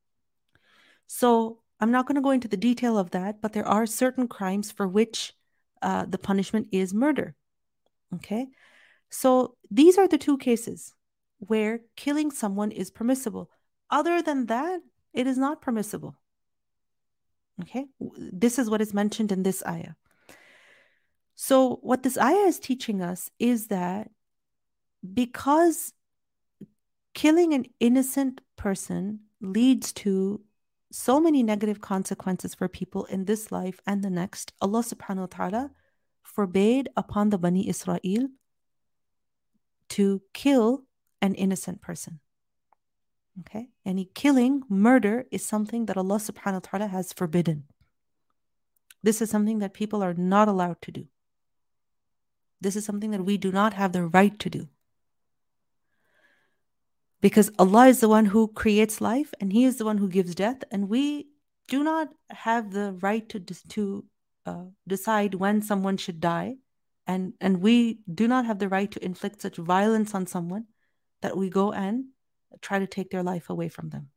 So I'm not going to go into the detail of that, but there are certain crimes for which uh, the punishment is murder. Okay? So these are the two cases where killing someone is permissible. Other than that, it is not permissible. Okay? This is what is mentioned in this ayah. So what this ayah is teaching us is that because killing an innocent person leads to so many negative consequences for people in this life and the next, Allah subhanahu wa ta'ala forbade upon the Bani Israel to kill an innocent person. Okay? Any killing, murder is something that Allah subhanahu wa ta'ala has forbidden. This is something that people are not allowed to do. This is something that we do not have the right to do. Because Allah is the one who creates life and He is the one who gives death, and we do not have the right to, to uh, decide when someone should die, and, and we do not have the right to inflict such violence on someone that we go and try to take their life away from them.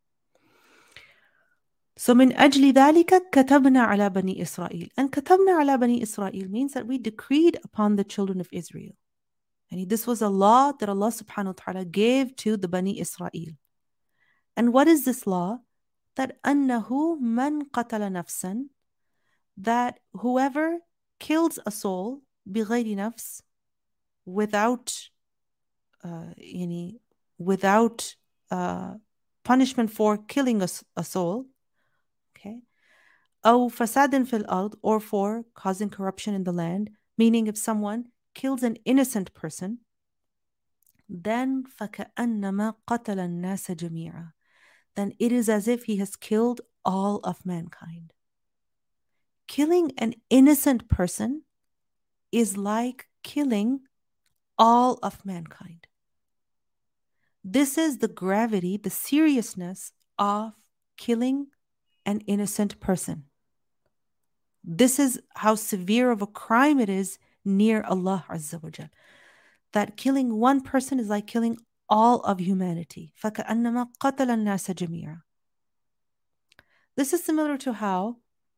So min ajli dhalika katabna ala bani Israel. And katabna ala bani Israel means that we decreed upon the children of Israel. And this was a law that Allah subhanahu wa ta'ala gave to the Bani Israel. And what is this law? That annahu man qatala nafsan, that whoever kills a soul bighayri nafs, without uh, yani, without uh, punishment for killing a, a soul, okay, aw fasadin fil ard, or for causing corruption in the land, meaning if someone kills an innocent person, then فَكَأَنَّمَا قَتَلَ النَّاسَ جَمِيعًا, then it is as if he has killed all of mankind. Killing an innocent person is like killing all of mankind. This is the gravity, the seriousness of killing an innocent person. This is how severe of a crime it is near Allah Azza wa Jal. That killing one person is like killing all of humanity. فَكَأَنَّمَا قَتَلَ النَّاسَ جَمِيعًا. This is similar to how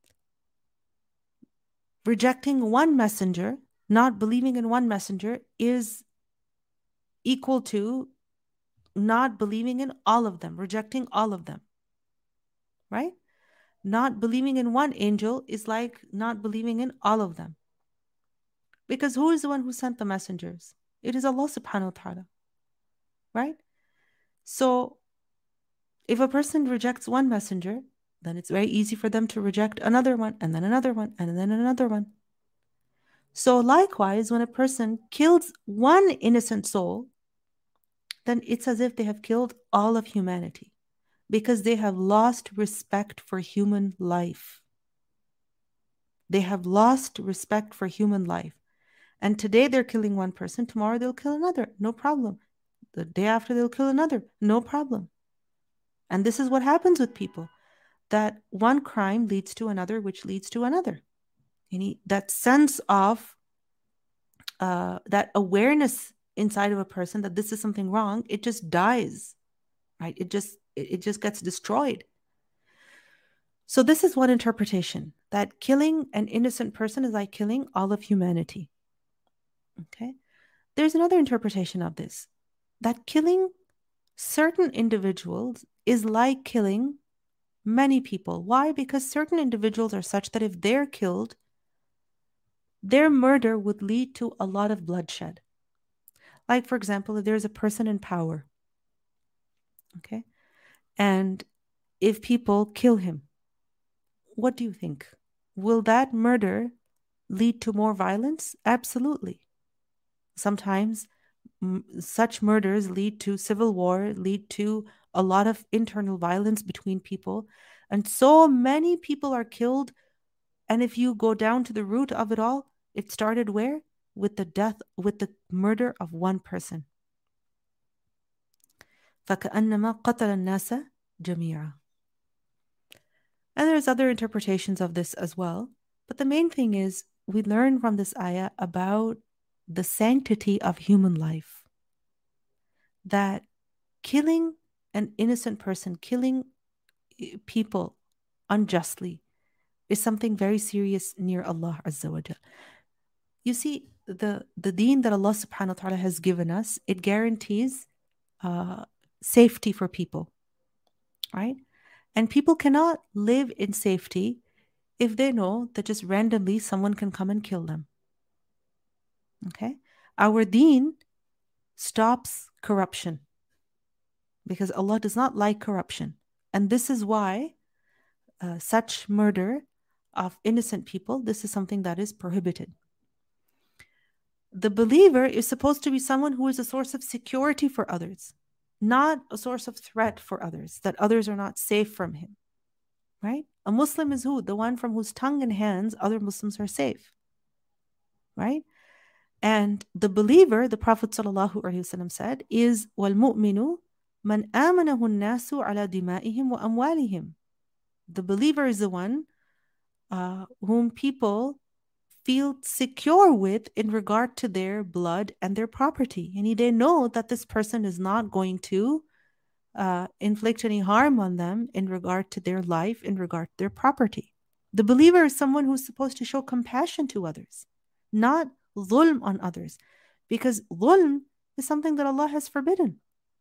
rejecting one messenger, not believing in one messenger, is equal to not believing in all of them, rejecting all of them. Right? Not believing in one angel is like not believing in all of them. Because who is the one who sent the messengers? It is Allah subhanahu wa ta'ala. right? So if a person rejects one messenger, then it's very easy for them to reject another one, and then another one, and then another one. So likewise, when a person kills one innocent soul, then it's as if they have killed all of humanity, because they have lost respect for human life. They have lost respect for human life. And today they're killing one person, tomorrow they'll kill another, no problem. The day after they'll kill another, no problem. And this is what happens with people, that one crime leads to another, which leads to another. And that sense of, uh, that awareness inside of a person that this is something wrong, it just dies, right? It just, it just gets destroyed. So this is one interpretation, that killing an innocent person is like killing all of humanity. Okay. There's another interpretation of this, that killing certain individuals is like killing many people. Why? Because certain individuals are such that if they're killed, their murder would lead to a lot of bloodshed. Like, for example, if there's a person in power, okay, and if people kill him, what do you think? Will that murder lead to more violence? Absolutely. Sometimes m- such murders lead to civil war, lead to a lot of internal violence between people. And so many people are killed. And if you go down to the root of it all, it started where? With the death, with the murder of one person. فَكَأَنَّمَا قَتَلَ النَّاسَ جَمِيعًا. And there's other interpretations of this as well. But the main thing is, we learn from this ayah about the sanctity of human life. That killing an innocent person, killing people unjustly, is something very serious near Allah Azza wa Jal. You see, the, the deen that Allah subhanahu wa ta'ala has given us, it guarantees uh, safety for people, right? And people cannot live in safety if they know that just randomly someone can come and kill them. Okay? Our deen stops corruption, because Allah does not like corruption. And this is why uh, such murder of innocent people, this is something that is prohibited. The believer is supposed to be someone who is a source of security for others, not a source of threat for others, that others are not safe from him, right? A Muslim is who? The one from whose tongue and hands other Muslims are safe, right? And the believer, the Prophet ﷺ said, is وَالْمُؤْمِنُ مَنْ آمَنَهُ النَّاسُ عَلَى دِمَائِهِمْ وَأَمْوَالِهِمْ. The believer is the one uh, whom people feel secure with in regard to their blood and their property. And they know that this person is not going to uh, inflict any harm on them in regard to their life, in regard to their property. The believer is someone who's supposed to show compassion to others, not dhulm on others, because dhulm is something that Allah has forbidden,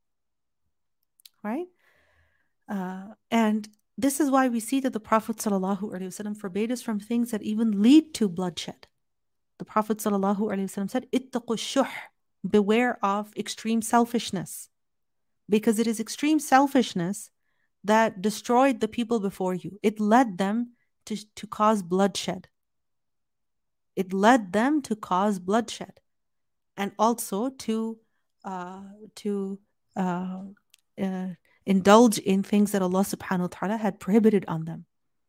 right? Uh, and this is why we see that the Prophet ﷺ forbade us from things that even lead to bloodshed. The Prophet ﷺ said, "Ittaqu shuh," beware of extreme selfishness, because it is extreme selfishness that destroyed the people before you. It led them to, to cause bloodshed. It led them to cause bloodshed, and also to uh, to uh, uh, indulge in things that Allah subhanahu wa ta'ala had prohibited on them.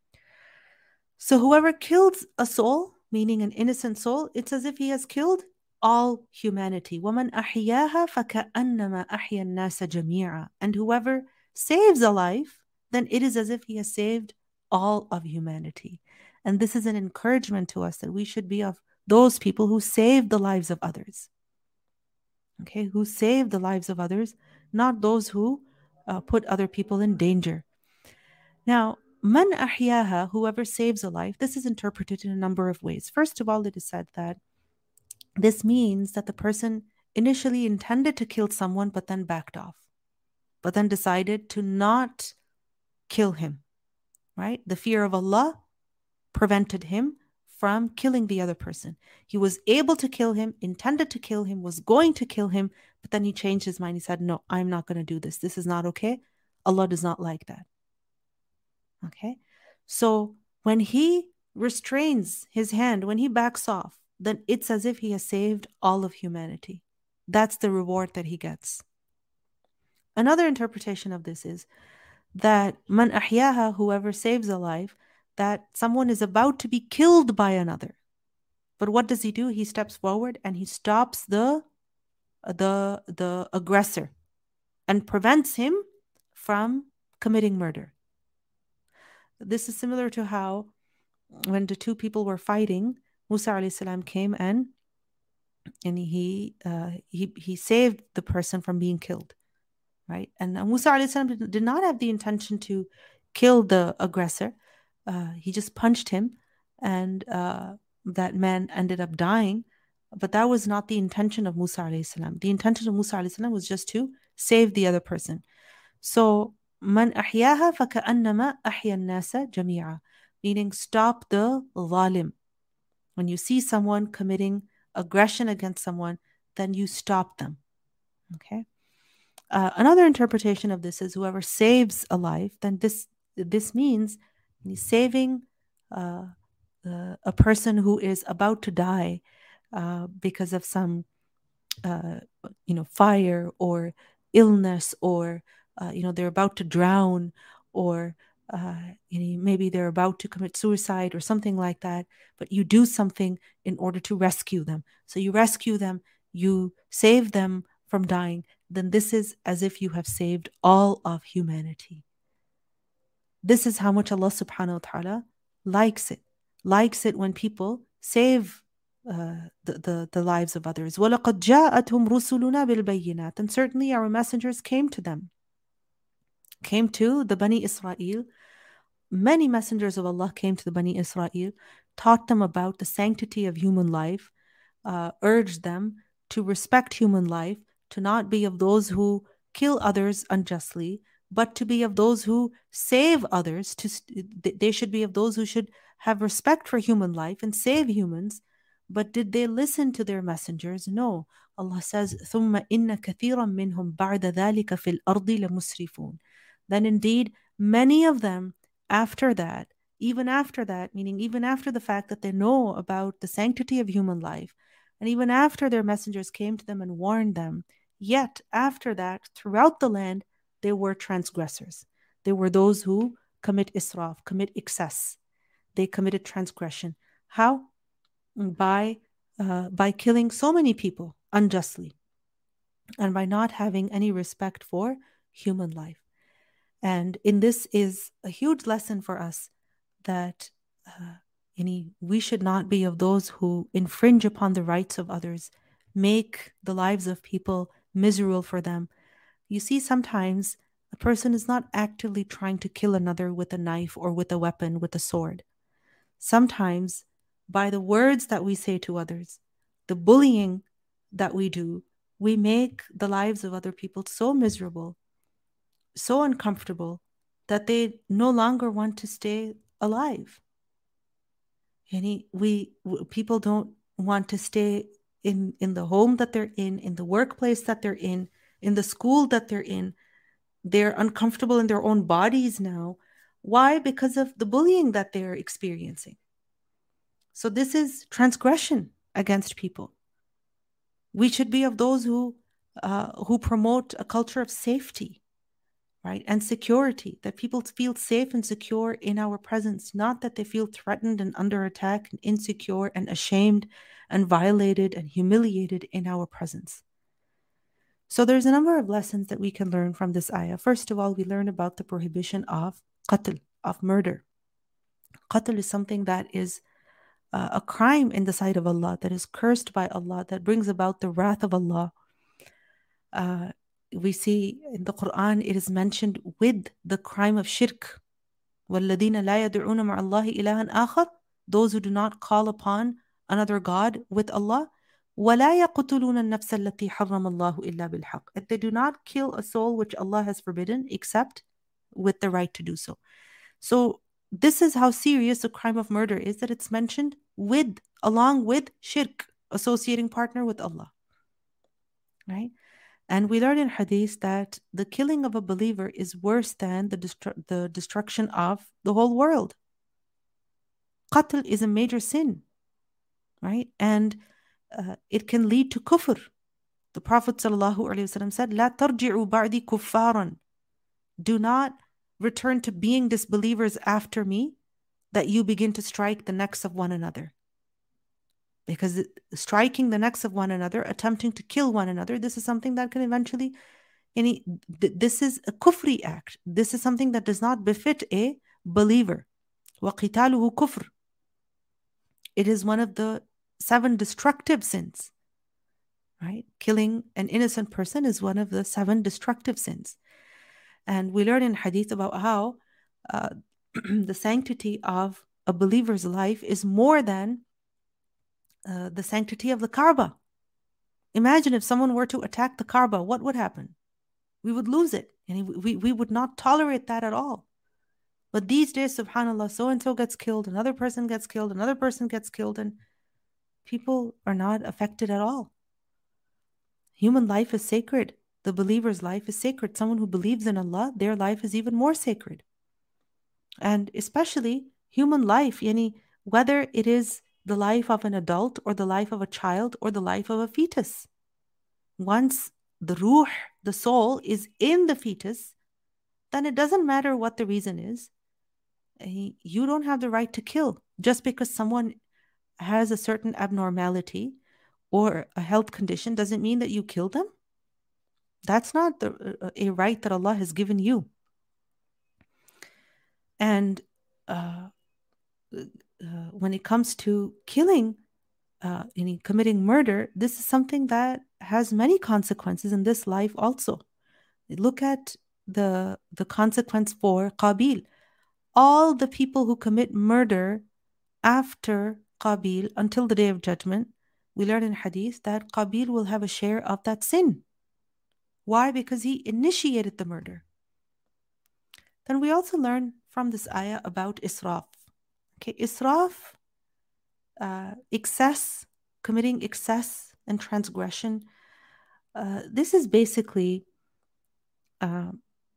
So whoever kills a soul, meaning an innocent soul, it's as if he has killed all humanity. وَمَنْ أَحْيَاهَا فَكَأَنَّمَا أَحْيَا النَّاسَ جَمِيعًا. And whoever saves a life, then it is as if he has saved all of humanity. And this is an encouragement to us that we should be of those people who save the lives of others. Okay, who save the lives of others, not those who uh, put other people in danger. Now, man ahyaha, whoever saves a life, this is interpreted in a number of ways. First of all, it is said that this means that the person initially intended to kill someone, but then backed off, but then decided to not kill him, right? The fear of Allah prevented him from killing the other person. He was able to kill him, intended to kill him, was going to kill him, but then he changed his mind. He said, no, I'm not going to do this. This is not okay. Allah does not like that. Okay? So when he restrains his hand, when he backs off, then it's as if he has saved all of humanity. That's the reward that he gets. Another interpretation of this is that man ahyaha, whoever saves a life, that someone is about to be killed by another. But what does he do? He steps forward and he stops the, the, the aggressor and prevents him from committing murder. This is similar to how when the two people were fighting, Musa alayhi salam came and and he uh, he he saved the person from being killed, right? And Musa alayhi salam did, did not have the intention to kill the aggressor. Uh, he just punched him, and uh, that man ended up dying. But that was not the intention of Musa alayhi salam. The intention of Musa alayhi salam was just to save the other person. So man ahyaha faka'annama ahya an-nasa jami'a, meaning stop the zalim. When you see someone committing aggression against someone, then you stop them. Okay. Uh, another interpretation of this is whoever saves a life, then this this means saving uh, uh, a person who is about to die uh, because of some, uh, you know, fire or illness, or uh, you know, they're about to drown, or uh, you know, maybe they're about to commit suicide or something like that. But you do something in order to rescue them. So you rescue them, you save them from dying. Then this is as if you have saved all of humanity. This is how much Allah subhanahu wa ta'ala likes it. Likes it when people save uh, the, the, the lives of others. وَلَقَدْ جَاءَتْهُمْ رُسُلُنَا بِالْبَيِّنَاتِ. And certainly our messengers came to them. Came to the Bani Israel. Many messengers of Allah came to the Bani Israel, taught them about the sanctity of human life, uh, urged them to respect human life, to not be of those who kill others unjustly, but to be of those who save others. To, they should be of those who should have respect for human life and save humans. But did they listen to their messengers? No. Allah says, ثُمَّ إِنَّ كَثِيرًا مِّنْهُمْ بَعْدَ ذَلِكَ فِي الْأَرْضِ لَمُسْرِفُونَ. Then indeed, many of them after that, even after that, meaning even after the fact that they know about the sanctity of human life, and even after their messengers came to them and warned them, yet after that, throughout the land, they were transgressors. They were those who commit israf, commit excess. They committed transgression. How? By, uh, by killing so many people unjustly, and by not having any respect for human life. And in this is a huge lesson for us that uh, any, we should not be of those who infringe upon the rights of others, make the lives of people miserable for them. You see, sometimes a person is not actively trying to kill another with a knife or with a weapon, with a sword. Sometimes by the words that we say to others, the bullying that we do, we make the lives of other people so miserable, so uncomfortable, that they no longer want to stay alive. And we, people don't want to stay in, in the home that they're in, in the workplace that they're in, in the school that they're in. They're uncomfortable in their own bodies now. Why? Because of the bullying that they're experiencing. So this is transgression against people. We should be of those who uh, who promote a culture of safety, right, and security, that people feel safe and secure in our presence, not that they feel threatened and under attack and insecure and ashamed and violated and humiliated in our presence. So there's a number of lessons that we can learn from this ayah. First of all, we learn about the prohibition of qatl, of murder. Qatl is something that is uh, a crime in the sight of Allah, that is cursed by Allah, that brings about the wrath of Allah. Uh, we see in the Quran, it is mentioned with the crime of shirk. وَالَّذِينَ لَا يَدْعُونَ مَعَ اللَّهِ إِلَهًا آخَرَ. Those who do not call upon another God with Allah. وَلَا يَقْتُلُونَ النَّفْسَ الَّتِي حَرَّمَ اللَّهُ إِلَّا بِالْحَقِّ. And they do not kill a soul which Allah has forbidden except with the right to do so. So this is how serious the crime of murder is, that it's mentioned with, along with shirk, associating partner with Allah. Right? And we learn in hadith that the killing of a believer is worse than the, destru- the destruction of the whole world. Qatl is a major sin, right? And uh, it can lead to kufr. The Prophet ﷺ said, "La tarji'u ba'di kuffaran." Do not return to being disbelievers after me, that you begin to strike the necks of one another. Because striking the necks of one another, attempting to kill one another, this is something that can eventually, any, this is a kufri act. This is something that does not befit a believer. وَقِتَالُهُ كُفْرٌ. It is one of the seven destructive sins. Right? Killing an innocent person is one of the seven destructive sins. And we learn in hadith about how uh, the sanctity of a believer's life is more than uh, the sanctity of the Kaaba. Imagine if someone were to attack the Kaaba, what would happen? We would lose it. And we, we would not tolerate that at all. But these days, subhanAllah, so-and-so gets killed, another person gets killed, another person gets killed, and people are not affected at all. Human life is sacred. The believer's life is sacred. Someone who believes in Allah, their life is even more sacred. And especially human life, yani, whether it is the life of an adult or the life of a child or the life of a fetus. Once the ruh, the soul, is in the fetus, then it doesn't matter what the reason is. You don't have the right to kill. Just because someone has a certain abnormality or a health condition doesn't mean that you kill them. That's not the, a right that Allah has given you. And uh, uh, when it comes to killing, uh, any committing murder, this is something that has many consequences in this life also. Look at the, the consequence for Qabil. All the people who commit murder after Qabil until the Day of Judgment, we learn in hadith that Qabil will have a share of that sin. Why? Because he initiated the murder. Then we also learn from this ayah about israf. Okay, israf, uh, excess, committing excess and transgression. Uh, this is basically, uh,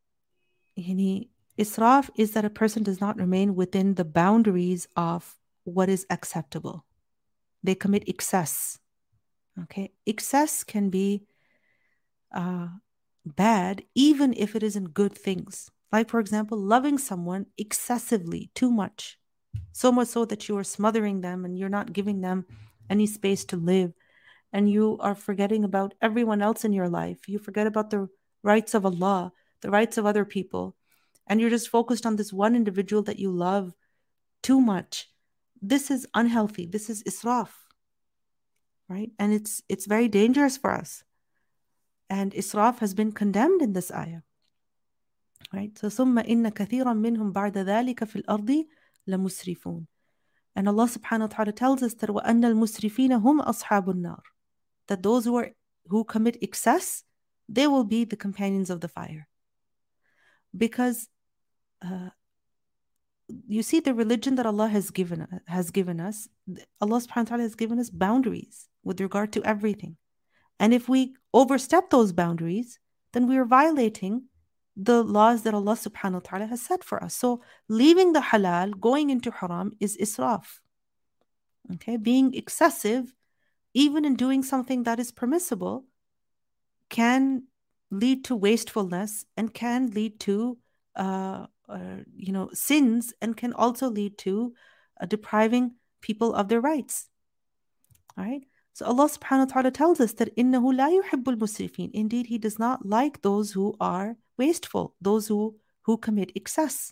yani, israf is that a person does not remain within the boundaries of what is acceptable. They commit excess. Okay, excess can be uh, bad even if it isn't good things. Like, for example, loving someone excessively, too much. So much so that you are smothering them and you're not giving them any space to live. And you are forgetting about everyone else in your life. You forget about the rights of Allah, the rights of other people. And you're just focused on this one individual that you love too much. This is unhealthy. This is israf. Right? And it's it's very dangerous for us. And israf has been condemned in this ayah. Right? So ثُمَّ إِنَّ كَثِيرًا مِّنْهُمْ بَعْدَ ذَلِكَ فِي الْأَرْضِ لَمُسْرِفُونَ. And Allah subhanahu wa ta'ala tells us that وَأَنَّ الْمُسْرِفِينَ هُمْ أَصْحَابُ النَّارِ. That those who are who commit excess, they will be the companions of the fire. Because uh, you see, the religion that Allah has given has given us, Allah subhanahu wa ta'ala has given us boundaries with regard to everything. And if we overstep those boundaries, then we are violating the laws that Allah subhanahu wa ta'ala has set for us. So leaving the halal, going into haram is israf. Okay, being excessive, even in doing something that is permissible, can lead to wastefulness and can lead to uh, uh, you know, sins, and can also lead to uh, depriving people of their rights. All right. So Allah subhanahu wa ta'ala tells us that إِنَّهُ لَا يُحِبُّ الْمُسْرِفِينَ. Indeed, He does not like those who are wasteful, those who, who commit excess.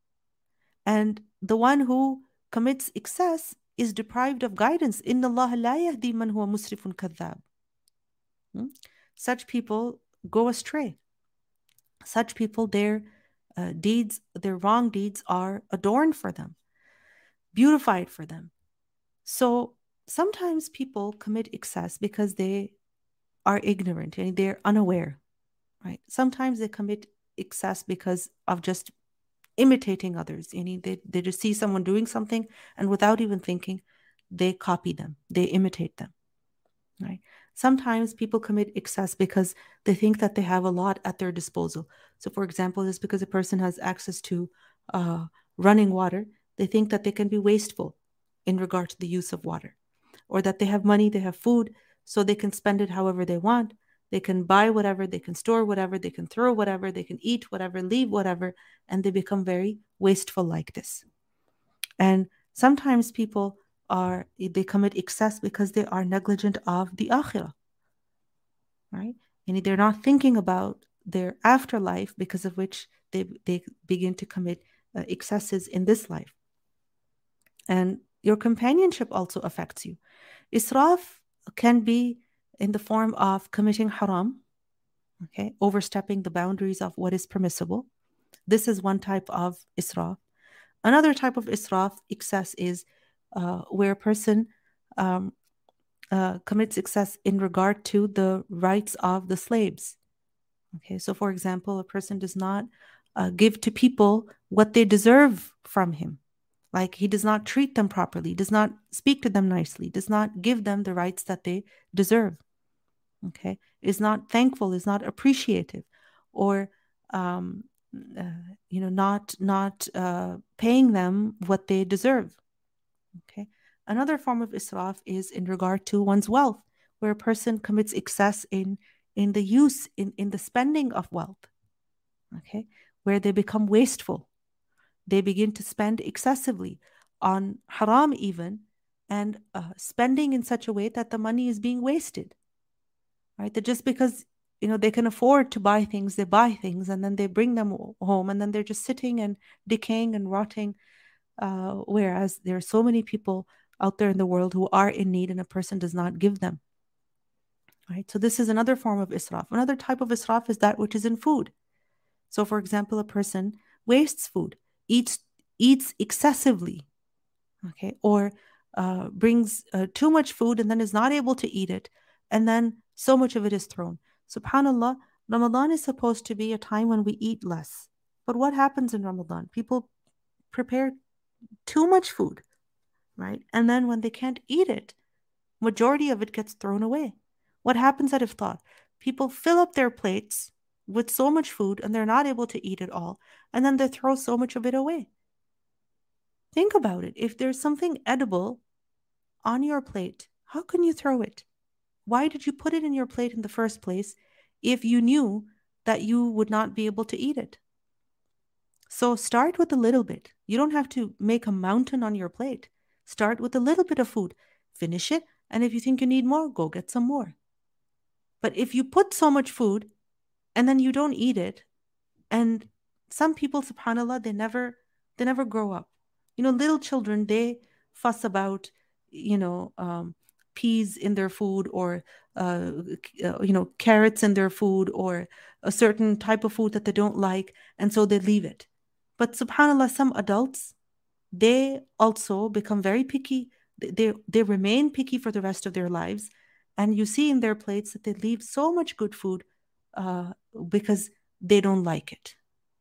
And the one who commits excess is deprived of guidance. إِنَّ اللَّهَ لَا يَهْدِي مَنْ هُوَ مُسْرِفٌ كَذَّابٌ. Hmm? Such people go astray. Such people, their uh, deeds, their wrong deeds are adorned for them, beautified for them. So sometimes people commit excess because they are ignorant and they're unaware, right? Sometimes they commit excess because of just imitating others. You know, they, they just see someone doing something and without even thinking, they copy them, they imitate them, right? Sometimes people commit excess because they think that they have a lot at their disposal. So, for example, just because a person has access to uh, running water, they think that they can be wasteful in regard to the use of water, or that they have money, they have food, so they can spend it however they want. They can buy whatever, they can store whatever, they can throw whatever, they can eat whatever, leave whatever, and they become very wasteful like this. And sometimes people are, they commit excess because they are negligent of the akhirah, right? And they're not thinking about their afterlife, because of which they, they begin to commit uh, excesses in this life. And your companionship also affects you. Israf can be in the form of committing haram, okay, overstepping the boundaries of what is permissible. This is one type of israf. Another type of israf, excess, is uh, where a person um, uh, commits excess in regard to the rights of the slaves. Okay, so for example, a person does not uh, give to people what they deserve from him. Like he does not treat them properly, does not speak to them nicely, does not give them the rights that they deserve. Okay, is not thankful, is not appreciative, or um, uh, you know, not not uh, paying them what they deserve. Okay, another form of israf is in regard to one's wealth, where a person commits excess in in the use in in the spending of wealth. Okay, where they become wasteful. They begin to spend excessively on haram even, and uh, spending in such a way that the money is being wasted. Right? That just because, you know, they can afford to buy things, they buy things, and then they bring them home, and then they're just sitting and decaying and rotting. Uh, whereas there are so many people out there in the world who are in need, and a person does not give them. Right? So this is another form of israf. Another type of israf is that which is in food. So, for example, a person wastes food, eats eats excessively, okay, or uh, brings uh, too much food and then is not able to eat it, and then so much of it is thrown. SubhanAllah, Ramadan is supposed to be a time when we eat less. But what happens in Ramadan? People prepare too much food, right? And then when they can't eat it, majority of it gets thrown away. What happens at iftar? People fill up their plates with so much food and they're not able to eat it all, and then they throw so much of it away. Think about it. If there's something edible on your plate, how can you throw it? Why did you put it in your plate in the first place if you knew that you would not be able to eat it? So start with a little bit. You don't have to make a mountain on your plate. Start with a little bit of food. Finish it, and if you think you need more, go get some more. But if you put so much food and then you don't eat it, and some people, subhanAllah, they never they never grow up. You know, little children, they fuss about, you know, um, peas in their food, or, uh, uh, you know, carrots in their food, or a certain type of food that they don't like, and so they leave it. But subhanAllah, some adults, they also become very picky. They, they remain picky for the rest of their lives. And you see in their plates that they leave so much good food uh, because they don't like it.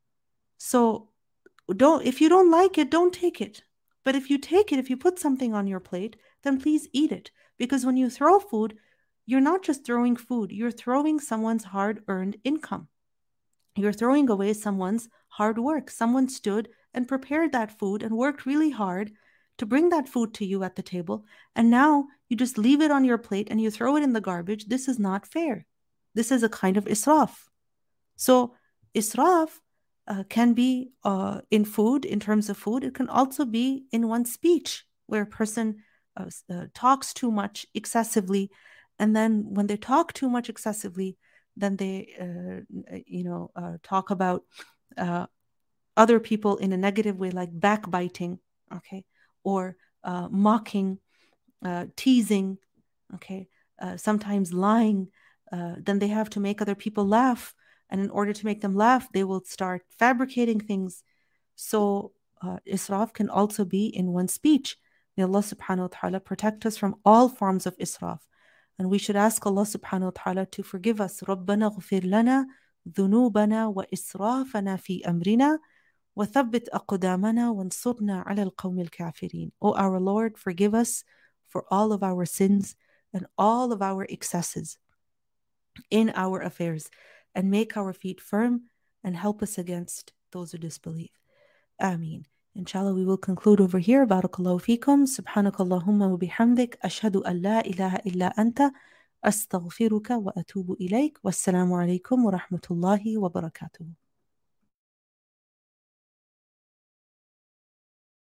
So don't, if you don't like it, don't take it. But if you take it, if you put something on your plate, then please eat it. Because when you throw food, you're not just throwing food, you're throwing someone's hard-earned income. You're throwing away someone's hard work. Someone stood and prepared that food and worked really hard to bring that food to you at the table. And now you just leave it on your plate and you throw it in the garbage. This is not fair. This is a kind of israf. So israf uh, can be uh, in food, in terms of food. It can also be in one's speech, where a person uh, uh, talks too much excessively. And then when they talk too much excessively, then they, uh, you know, uh, talk about uh, other people in a negative way, like backbiting, okay, or uh, mocking, uh, teasing, okay, uh, sometimes lying. Uh, then they have to make other people laugh. And in order to make them laugh, they will start fabricating things. So uh, israf can also be in one's speech. May Allah subhanahu wa ta'ala protect us from all forms of israf. And we should ask Allah subhanahu wa ta'ala to forgive us. رَبَّنَا اغْفِرْ لَنَا ذُنُوبَنَا وَإِسْرَافَنَا فِي أَمْرِنَا وَثَبِّتْ أَقْدَامَنَا وَانصُرْنَا عَلَى الْقَوْمِ الْكَافِرِينَ. O our Lord, forgive us for all of our sins and all of our excesses in our affairs, and make our feet firm and help us against those who disbelieve. Ameen. Inshallah, we will conclude over here. Barakallahu feekum. Subhanakallahumma wa bihamdik. Ashhadu an la ilaha illa anta. Astaghfiruka wa atubu ilayk. Wassalamu alaikum wa rahmatullahi wa barakatuh.